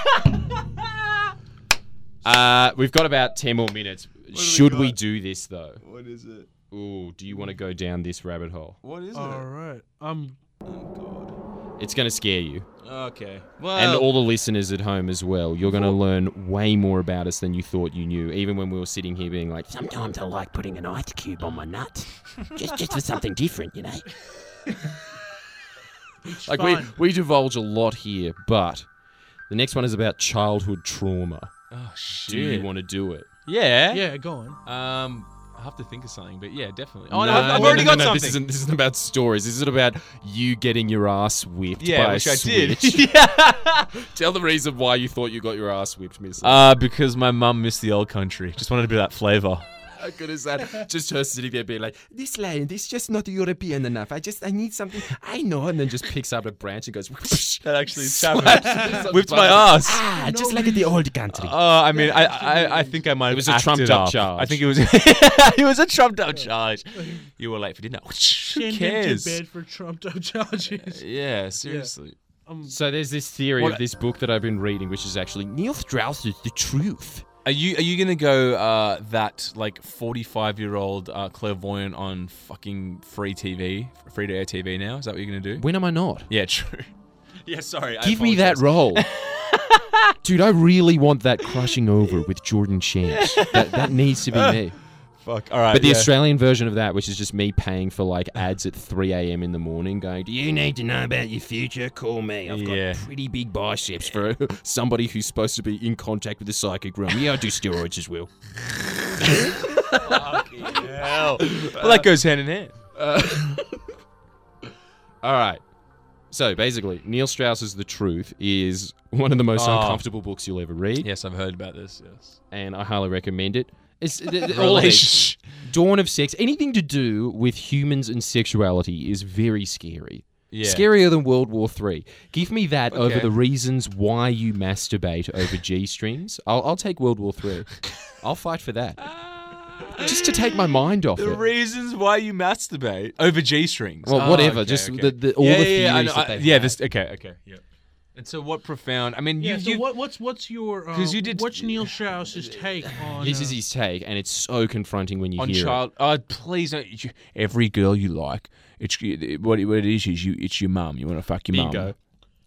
We've got about 10 more minutes. Should we do this though? What is it? Ooh, do you want to go down this rabbit hole? What is All right. Oh God. It's going to scare you. Okay. Well, And all the listeners at home as well. You're going to learn way more about us than you thought you knew, even when we were sitting here being like, Sometimes I like putting an ice cube on my nut. just for something different, you know. like fine. we divulge a lot here, but the next one is about childhood trauma. oh shit. Do you want to do it? Yeah. Yeah, go on. I have to think of something, but yeah, definitely. No, I've no, already no, got no, something. This isn't about stories. This is about you getting your ass whipped Yeah, by which a I did. switch. Yeah. Tell the reason why you thought you got your ass whipped, Miss. Because my mum missed the old country. Just wanted to be that flavour. How good is that? Just her sitting there being like, this land is just not European enough. I need something. I know. And then just picks up a branch and goes, That actually slaps whipped my ass. Ah, just like in the old country. I mean, I think I might have It was a acted trumped-up up. charge. I think it was it was a trumped up charge. You were late for dinner. Who Send him to cares? bed for trumped up charges. Yeah, seriously. So there's this theory of this book that I've been reading, which is actually Neil Strauss is the truth. Are you gonna go that like 45-year-old clairvoyant on fucking free to air TV now? Is that what you're gonna do? When am I not? Yeah, true. Yeah, sorry. Give me that role. Dude, I really want that crushing over with Jordan Shanks. That needs to be me. Fuck. All right. But the Australian version of that, which is just me paying for like ads at 3 a.m. in the morning, going, "Do you need to know about your future? Call me. I've Yeah. got pretty big biceps for somebody who's supposed to be in contact with the psychic realm. Yeah, I do steroids as well." Hell. Well, that goes hand in hand. All right. So basically, Neil Strauss's The Truth is one of the most uncomfortable books you'll ever read, Yes, I've heard about this. Yes. and I highly recommend it. It's all of it. Dawn of Sex. Anything to do with humans and sexuality is very scary. Yeah. Scarier than World War III. Give me that over Okay. the reasons why you masturbate over G-strings. I'll take World War III. I'll fight for that. Just to take my mind off The it. reasons why you masturbate over G-strings. Well, Oh, whatever. okay, just okay. all the theories I know. that they Yeah. have. This. Okay. Yeah. And so what profound? I mean, Yeah. you What's your? 'Cause you did- What's Neil Strauss's take on? This is his take, and it's so confronting when you on hear child. Oh, please don't. Every girl you like, it's what it is you. It's your mum. You want to fuck your mum. Bingo.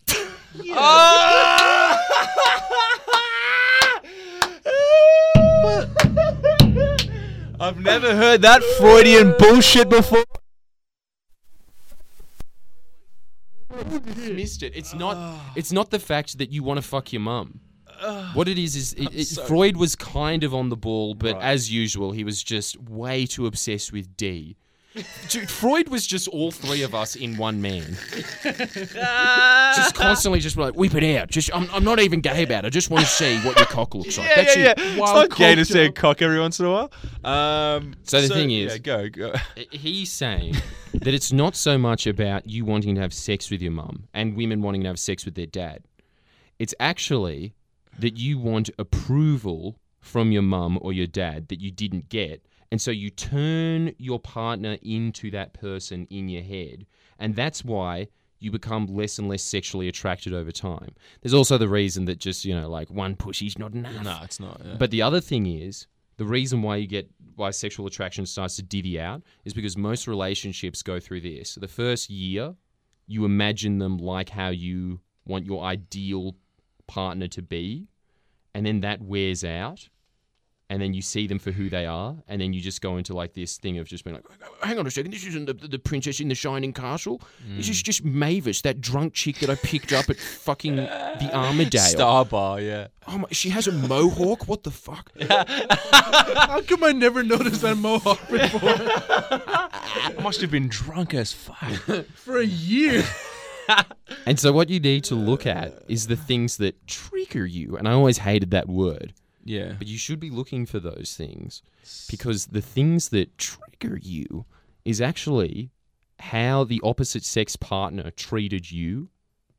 I've never heard that Freudian bullshit before. Missed it. It's not the fact that you want to fuck your mum. What it is Freud was kind of on the ball, but as usual, he was just way too obsessed with D. Dude, Freud was just all three of us in one man. Just constantly just like, whip it out. Just I'm not even gay about it. I just want to see what your cock looks like. That's it. It's not gay to see a cock every once in a while. So the thing is, go. He's saying that it's not so much about you wanting to have sex with your mum and women wanting to have sex with their dad. It's actually that you want approval from your mum or your dad that you didn't get. And so you turn your partner into that person in your head. And that's why you become less and less sexually attracted over time. There's also the reason that just, like one pussy's not enough. No, it's not. Yeah. But the other thing is, the reason why sexual attraction starts to divvy out is because most relationships go through this. The first year, you imagine them like how you want your ideal partner to be. And then that wears out. And then you see them for who they are, and then you just go into like this thing of just being like, hang on a second, this isn't the princess in the shining castle. This is just Mavis, that drunk chick that I picked up at fucking the Armadale. Star Bar, yeah. Oh my, she has a mohawk? What the fuck? How come I never noticed that mohawk before? I must have been drunk as fuck. For a year. And so what you need to look at is the things that trigger you. And I always hated that word. Yeah. But you should be looking for those things, because the things that trigger you is actually how the opposite sex partner treated you.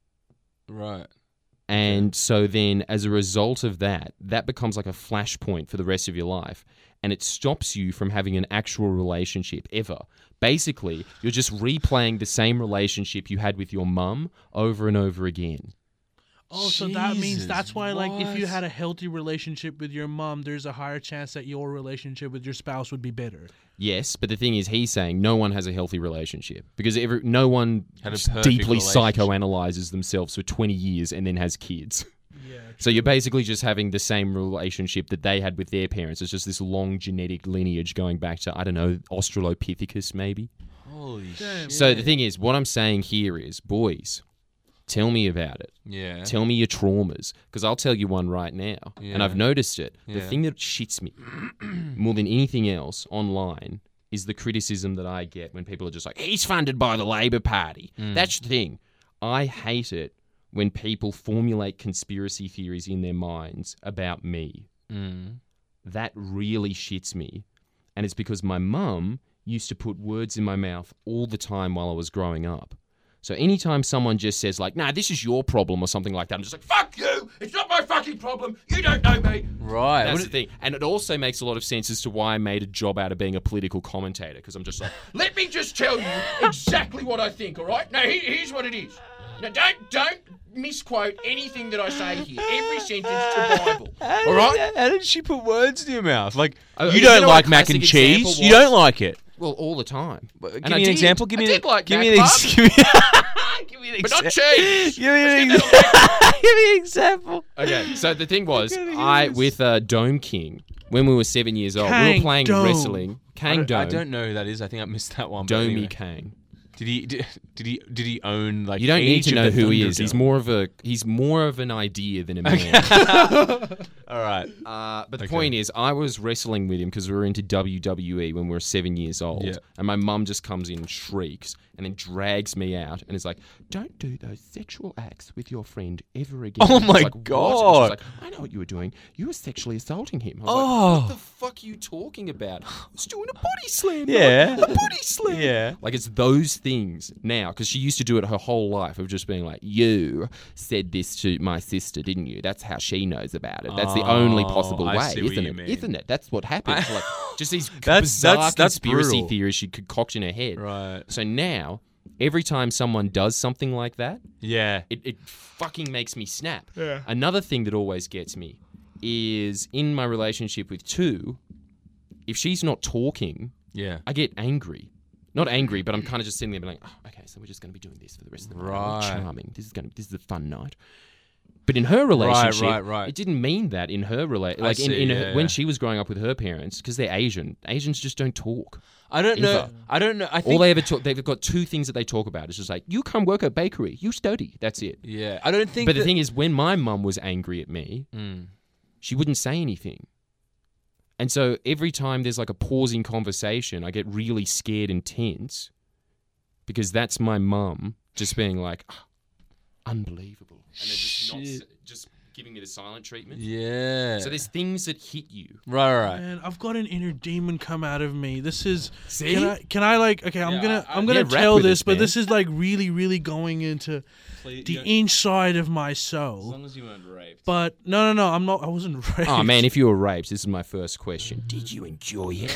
Right. And so then as a result of that, that becomes like a flashpoint for the rest of your life. And it stops you from having an actual relationship ever. Basically, you're just replaying the same relationship you had with your mum over and over again. Oh, so that means Jesus, that's why, like, if you what? had a healthy relationship with your mom, there's a higher chance that your relationship with your spouse would be better. Yes, but the thing is, he's saying no one has a healthy relationship because no one Had a just perfect deeply relationship. psychoanalyzes themselves for 20 years and then has kids. Yeah. So you're basically just having the same relationship that they had with their parents. It's just this long genetic lineage going back to, I don't know, Australopithecus maybe. Holy Damn. shit. So the thing is, what I'm saying here is, boys, tell me about it. Yeah. Tell me your traumas, because I'll tell you one right now. Yeah. And I've noticed it. The Yeah. thing that shits me more than anything else online is the criticism that I get when people are just like, he's funded by the Labor Party. That's the thing. I hate it when people formulate conspiracy theories in their minds about me. That really shits me. And it's because my mum used to put words in my mouth all the time while I was growing up. So anytime someone just says like, nah, this is your problem or something like that, I'm just like, fuck you! It's not my fucking problem! You don't know me! Right. That's the thing. And it also makes a lot of sense as to why I made a job out of being a political commentator, because I'm just like, let me just tell you exactly what I think, all right? Now, here's what it is. Now, don't misquote anything that I say here. Every sentence to Bible, all right? How did she put words in your mouth? Like, Oh, you you don't know like what a mac and classic cheese? example You was? don't like it? Well, all the time. Give And I me an did. example. Give I me did like give that, me an bub. give me an But not exa- cheese! Give me an Let's ex- give me an example. Okay, so the thing was, gonna use with Dome King, when we were 7 years old, we Kang were playing Dome. wrestling. Kang I Dome. don't know who that is. I think I missed that one. but Domey anyway. Kang. Did he own like? You don't need each to of know the who he is. Thunderdome? He's more of an idea than a man. All right. But the Okay. point is, I was wrestling with him because we were into WWE when we were 7 years old. Yeah. And my mum just comes in and shrieks and then drags me out and is like, don't do those sexual acts with your friend ever again. Oh I was my like, "What?" And God. she's like, I know what you were doing. You were sexually assaulting him. I was Oh. like, what the fuck are you talking about? I was doing a body slam. Yeah. A body slam. Yeah. Like, it's those things now, because she used to do it her whole life of just being like, you said this to my sister, didn't you? That's how she knows about it. That's the only possible I way, see what isn't you it? mean. Isn't it? That's what happens. Like, just these That's bizarre conspiracy brutal. theories she concocts in her head. Right. So now, every time someone does something like that, Yeah. it fucking makes me snap. Yeah. Another thing that always gets me is in my relationship with two, if she's not talking, Yeah. I get angry. Not angry, but I'm kind of just sitting there being like, oh, okay, so we're just going to be doing this for the rest of the night. Right. Charming. This is a fun night. But in her relationship, right. it didn't mean that in her relationship. Like see, in yeah, her, when yeah. she was growing up with her parents, because they're Asian. Asians just don't talk. I don't know. Ever. I don't know. I think. All they ever talk, they've got two things that they talk about. It's just like, you come work at a bakery, you study. That's it. Yeah. I don't think. But the thing is, when my mum was angry at me, she wouldn't say anything. And so every time there's like a pausing conversation, I get really scared and tense because that's my mum just being like, oh, unbelievable. And then just giving me the silent treatment. Yeah. So there's things that hit you. Right. Man, I've got an inner demon come out of me. This is. See? Can I like? Okay, I'm Yeah, gonna rap tell with this, us, but man. this is like really, really going into the inside of my soul. as you weren't raped. But no, I'm not. I wasn't raped. Oh man, if you were raped, this is my first question. Did you enjoy it?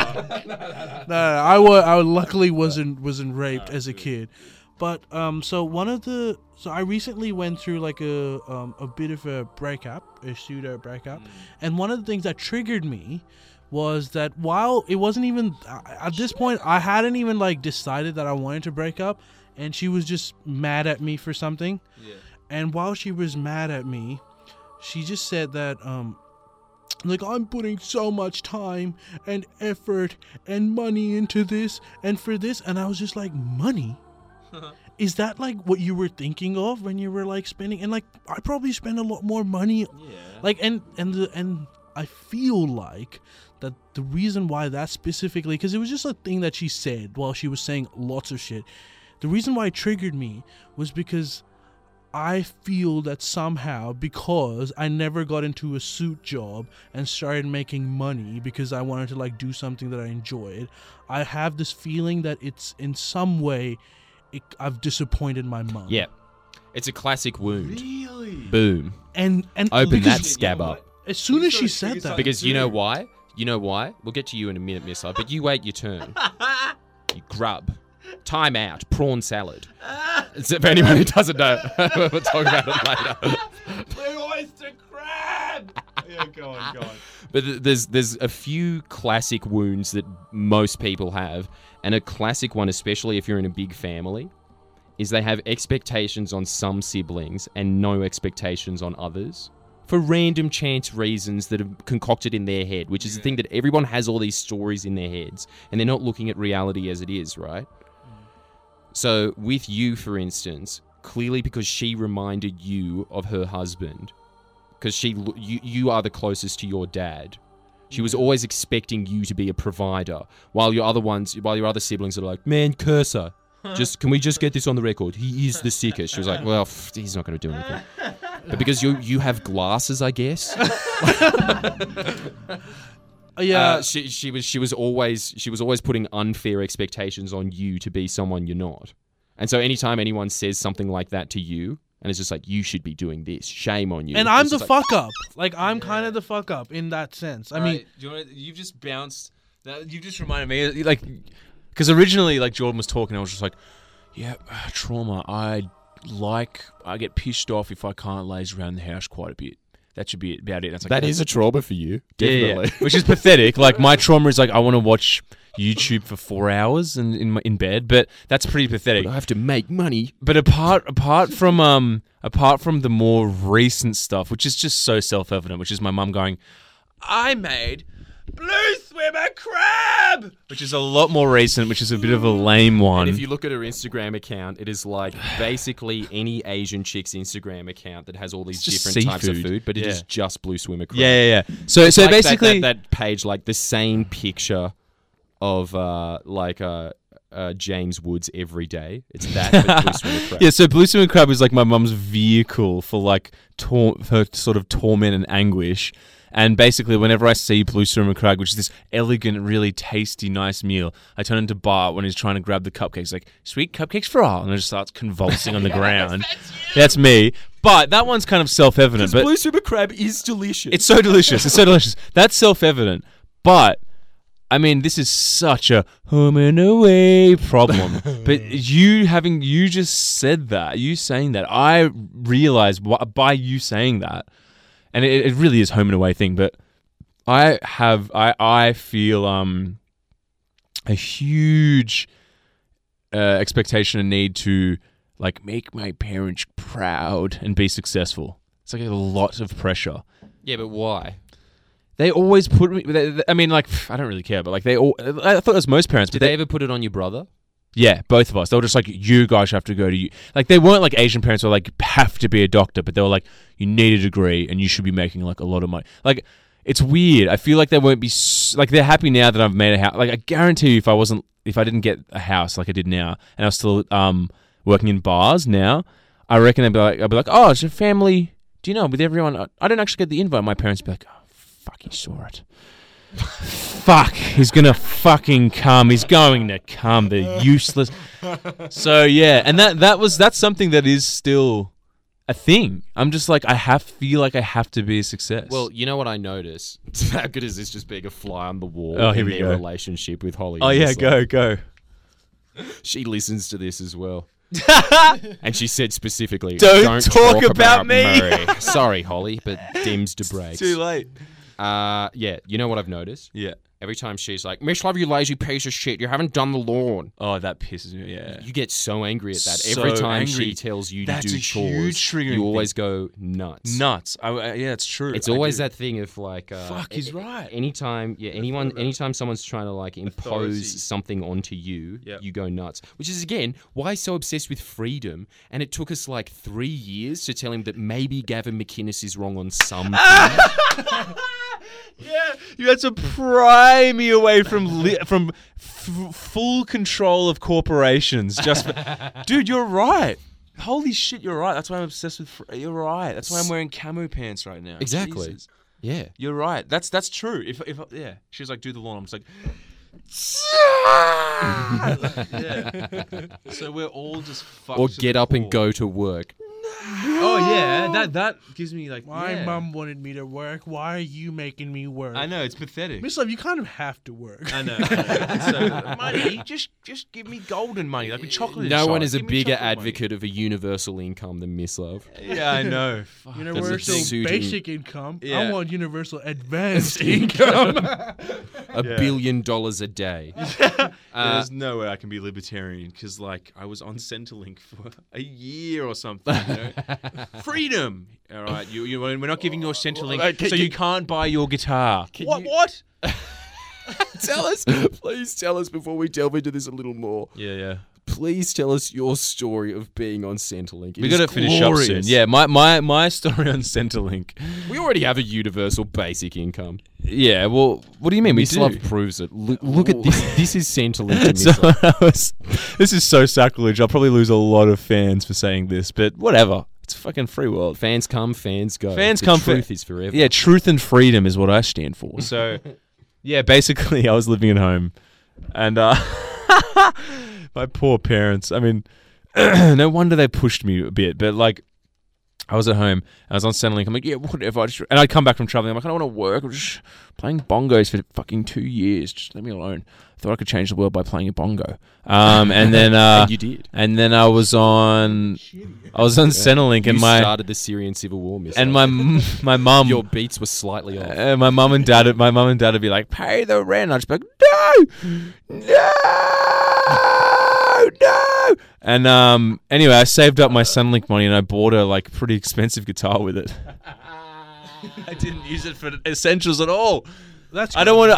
No, I luckily wasn't raped as a kid. But so I recently went through like a bit of a breakup, a pseudo breakup, and one of the things that triggered me was that while it wasn't even at this point, I hadn't even like decided that I wanted to break up, and she was just mad at me for something. Yeah. And while she was mad at me, she just said that like, I'm putting so much time and effort and money into this and for this, and I was just like, money? Is that like what you were thinking of when you were like spending? And like, I probably spend a lot more money. Yeah. Like, and I feel like that the reason why that specifically, because it was just a thing that she said while she was saying lots of shit. The reason why it triggered me was because I feel that somehow, because I never got into a suit job and started making money because I wanted to like do something that I enjoyed, I have this feeling that it's in some way I've disappointed my mom. Yeah. It's a classic wound. Really? Boom. And Open because that scab up. as soon as she said that, Because you know why? You know why? We'll get to you in a minute, Missile, but you wait your turn. You grub. Time out. Prawn salad. So if anyone who doesn't know, we'll talk about it later. Blue oyster crab. Yeah, go on. But there's a few classic wounds that most people have, and a classic one, especially if you're in a big family, is they have expectations on some siblings and no expectations on others for random chance reasons that are concocted in their head, which is the thing that everyone has all these stories in their heads, and they're not looking at reality as it is, right? So with you, for instance, clearly because she reminded you of her husband, because you are the closest to your dad. She was always expecting you to be a provider, while your other siblings are like, man, curse her. Can we just get this on the record? He is the sickest. She was like, well, he's not going to do anything. But because you have glasses, I guess. yeah, She was always putting unfair expectations on you to be someone you're not. And so anytime anyone says something like that to you, and it's just like, you should be doing this, shame on you. and I'm It's the just like, fuck up. Like, I'm kind of the fuck up in that sense. I mean, you've just bounced. You've just reminded me, like, because originally, like, Jordan was talking, I was just like, yeah, trauma. I get pissed off if I can't laze around the house quite a bit. That should be about it. That's like, that is a trauma for you. Definitely. Yeah. Which is pathetic. Like, my trauma is like, I want to watch YouTube for 4 hours in bed, but that's pretty pathetic. But I have to make money. But apart from the more recent stuff, which is just so self-evident, which is my mum going, I made blue swimmer crab, which is a lot more recent, which is a bit of a lame one. And if you look at her Instagram account, it is like basically any Asian chick's Instagram account that has all these It's just different types of seafood. food, but it Yeah. is just blue swimmer crab. yeah. So Like basically, that page, like the same picture of James Woods every day. It's that, but blue swimmer crab. yeah. So blue swimmer crab is like my mum's vehicle for like her sort of torment and anguish. And basically, whenever I see blue swimmer crab, which is this elegant, really tasty, nice meal, I turn into Bart when he's trying to grab the cupcakes, like, sweet cupcakes for all, and it just starts convulsing on the ground. That's me. But that one's kind of self-evident. But blue swimmer crab is delicious. it's so delicious. It's so delicious. That's self-evident. But I mean, this is such a home and away problem. But you just said that, you saying that, I realized by you saying that, and it really is home and away thing, but I feel a huge expectation and need to like make my parents proud and be successful. It's like a lot of pressure. Yeah, but why? They always put me. I mean, like, I don't really care, but like I thought it was most parents. Did but they ever put it on your brother? Yeah, both of us. They were just like, you guys have to go to. Like, they weren't like Asian parents who were like, have to be a doctor, but they were like, you need a degree and you should be making like a lot of money. Like, it's weird. I feel like they won't be like they're happy now that I've made a house. Like, I guarantee you, if I didn't get a house like I did now, and I was still working in bars now, I reckon I'd be like, oh, it's a family dinner with everyone. I didn't actually get the invite. My parents would be like, oh, fuck, he saw it. Fuck, he's gonna fucking come. He's going to come. The useless. So yeah, and that's something that is still a thing. I'm just like, feel like I have to be a success. Well, you know what I notice? How good is this just being a fly on the wall Oh, here in we their go. relationship with Holly? oh yeah, Whistler? go. She listens to this as well. And she said specifically, Don't talk about me." Sorry, Holly, but dims to breaks. Too late. Yeah, you know what I've noticed? Yeah. Every time she's like, Miss Love, you lazy piece of shit, you haven't done the lawn. Oh, that pisses me. Yeah. You get so angry at that. So Every time angry. she tells you to That's do a chores, huge triggering you always go nuts. Nuts. Yeah, it's true. It's I always do. that thing of like, Fuck, he's right. Anytime someone's trying to like impose Authority. something onto you, Yep. you go nuts. Which is again why he's so obsessed with freedom. And it took us like 3 years to tell him that maybe Gavin McInnes is wrong on something. Yeah, you had to pry me away from full control of corporations. Dude, you're right. Holy shit, you're right. That's why I'm obsessed with. You're right. That's why I'm wearing camo pants right now. Exactly. Jesus. Yeah. You're right. That's true. If yeah, she was like, do the lawn. I'm just like. Yeah. So we're all just fucked. Or to get the up and core. go to work. Oh yeah, that gives me like. My yeah. mom wanted me to work. Why are you making me work? I know, it's pathetic. Miss Love, you kind of have to work. I know. So, money, just give me golden money, like with chocolate. No inside. one is a Give me bigger chocolate money. advocate of a universal income than Miss Love. Yeah, I know. Fuck. Universal suiting- basic income. I Yeah. want universal advanced income. $1 billion a day. There's no way I can be libertarian because, like, I was on Centrelink for a year or something. You know? Freedom. All right, we're not giving you a Centrelink, so you can't buy your guitar. What? Please tell us before we delve into this a little more. Yeah. Please tell us your story of being on Centrelink. We got to finish up soon. Yeah, my story on Centrelink. We already have a universal basic income. Yeah, well, what do you mean? Miss We do. Love proves it. Look at this. This is Centrelink to Miss Love. This is so sacrilege. I'll probably lose a lot of fans for saying this, but whatever. It's a fucking free world. Fans come, fans go. Fans the come, truth is forever. Yeah, truth and freedom is what I stand for. So, yeah, basically, I was living at home, and my poor parents. I mean, no wonder they pushed me a bit. But like, I was at home. I was on Centrelink. I'm like, yeah, whatever. And I'd come back from traveling. I'm like, I don't want to work. I'm just playing bongos for fucking 2 years. Just let me alone. Thought I could change the world by playing a bongo. And then And you did. And then I was on Centrelink, You and my started the Syrian civil war, Miss and Love. my mum. Your beats were slightly off. My mum and dad would be like, pay the rent. I'd just be like, no. And anyway, I saved up my Centrelink money and I bought a like pretty expensive guitar with it. I didn't use it for essentials at all. That's I don't want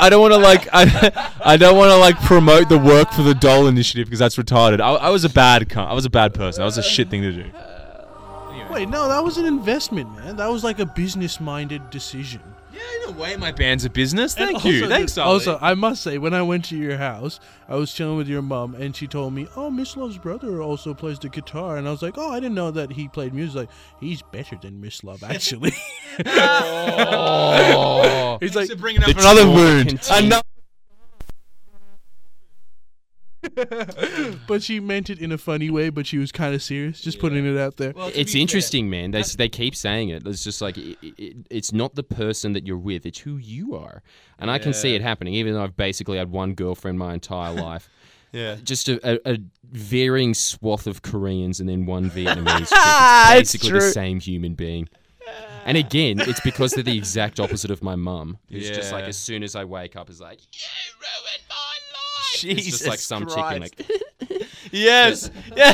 to like promote the Work for the Doll initiative because that's retarded. I was a bad cunt. I was a bad person. That was a shit thing to do. Wait, no, that was an investment, man. That was like a business-minded decision. Yeah, in a way, my band's a business. And Thank you. also, Thanks, Ali. Also, I must say, when I went to your house, I was chilling with your mom, and she told me, "Oh, Miss Love's brother also plays the guitar," and I was like, "Oh, I didn't know that he played music." Like, he's better than Miss Love, actually. He's like, bringing up The another trauma wound. continues. But she meant it in a funny way, but she was kind of serious, just putting it out there. It's interesting, man. They keep saying it. It's just like it's not the person that you're with; it's who you are. And I can see it happening, even though I've basically had one girlfriend my entire life. Yeah. Just a varying swath of Koreans and then one Vietnamese chick. It's basically the same human being. And again, it's because they're the exact opposite of my mum. Who's just like, as soon as I wake up, is like, you ruined my life. It's just like some chicken, like, yes.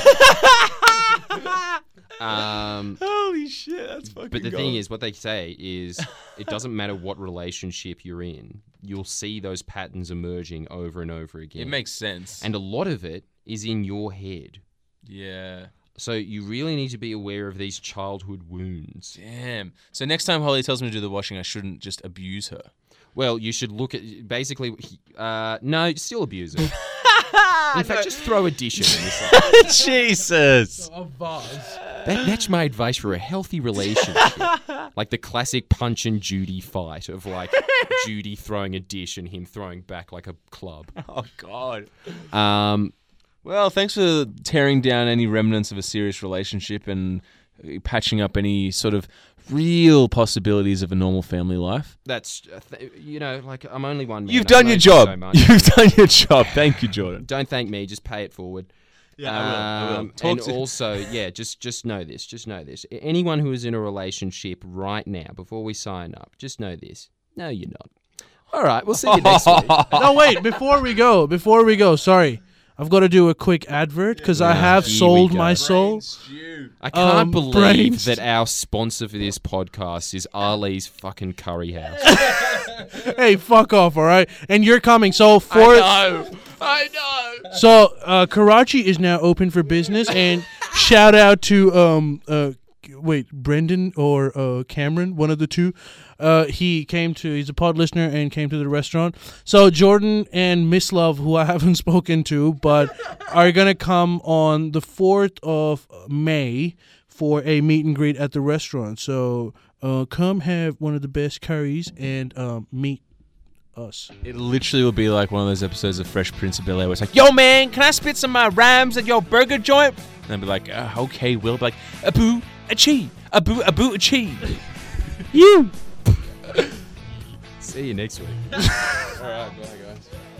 Holy shit, that's fucking. But the thing is, what they say is, it doesn't matter what relationship you're in, you'll see those patterns emerging over and over again. It makes sense. And a lot of it is in your head. Yeah. So you really need to be aware of these childhood wounds. Damn. So next time Holly tells me to do the washing, I shouldn't just abuse her. Well, you should look at basically. No, still abuse her. In fact, just throw a dish at her. Jesus. A vase. That's my advice for a healthy relationship. Like the classic Punch and Judy fight of like Judy throwing a dish and him throwing back like a club. Oh God. Well, thanks for tearing down any remnants of a serious relationship and patching up any sort of real possibilities of a normal family life. That's, like I'm only one man. You've done your job. You've done your job. Thank you, Jordan. Don't thank me. Just pay it forward. Yeah, I will. And also, just know this. Just know this. Anyone who is in a relationship right now, before we sign up, just know this. No, you're not. All right, we'll see you next week. No, wait. Before we go. Sorry. I've got to do a quick advert because I have sold my soul. I can't believe brains. that our sponsor for this podcast is Ali's fucking curry house. Hey, fuck off, all right? And you're coming. So I know. So Karachi is now open for business, and shout out to Brendan or Cameron, one of the two. He's a pod listener and came to the restaurant. So Jordan and Miss Love, who I haven't spoken to, but are going to come on the 4th of May for a meet and greet at the restaurant. So come have one of the best curries and meet us. It literally will be like one of those episodes of Fresh Prince of Bel-Air where it's like, yo man, can I spit some rams at your burger joint? And I'll be like, okay, Will. Be like, a-boo, a-chee, a-boo, a-chee. You. See you next week. All right, bye guys.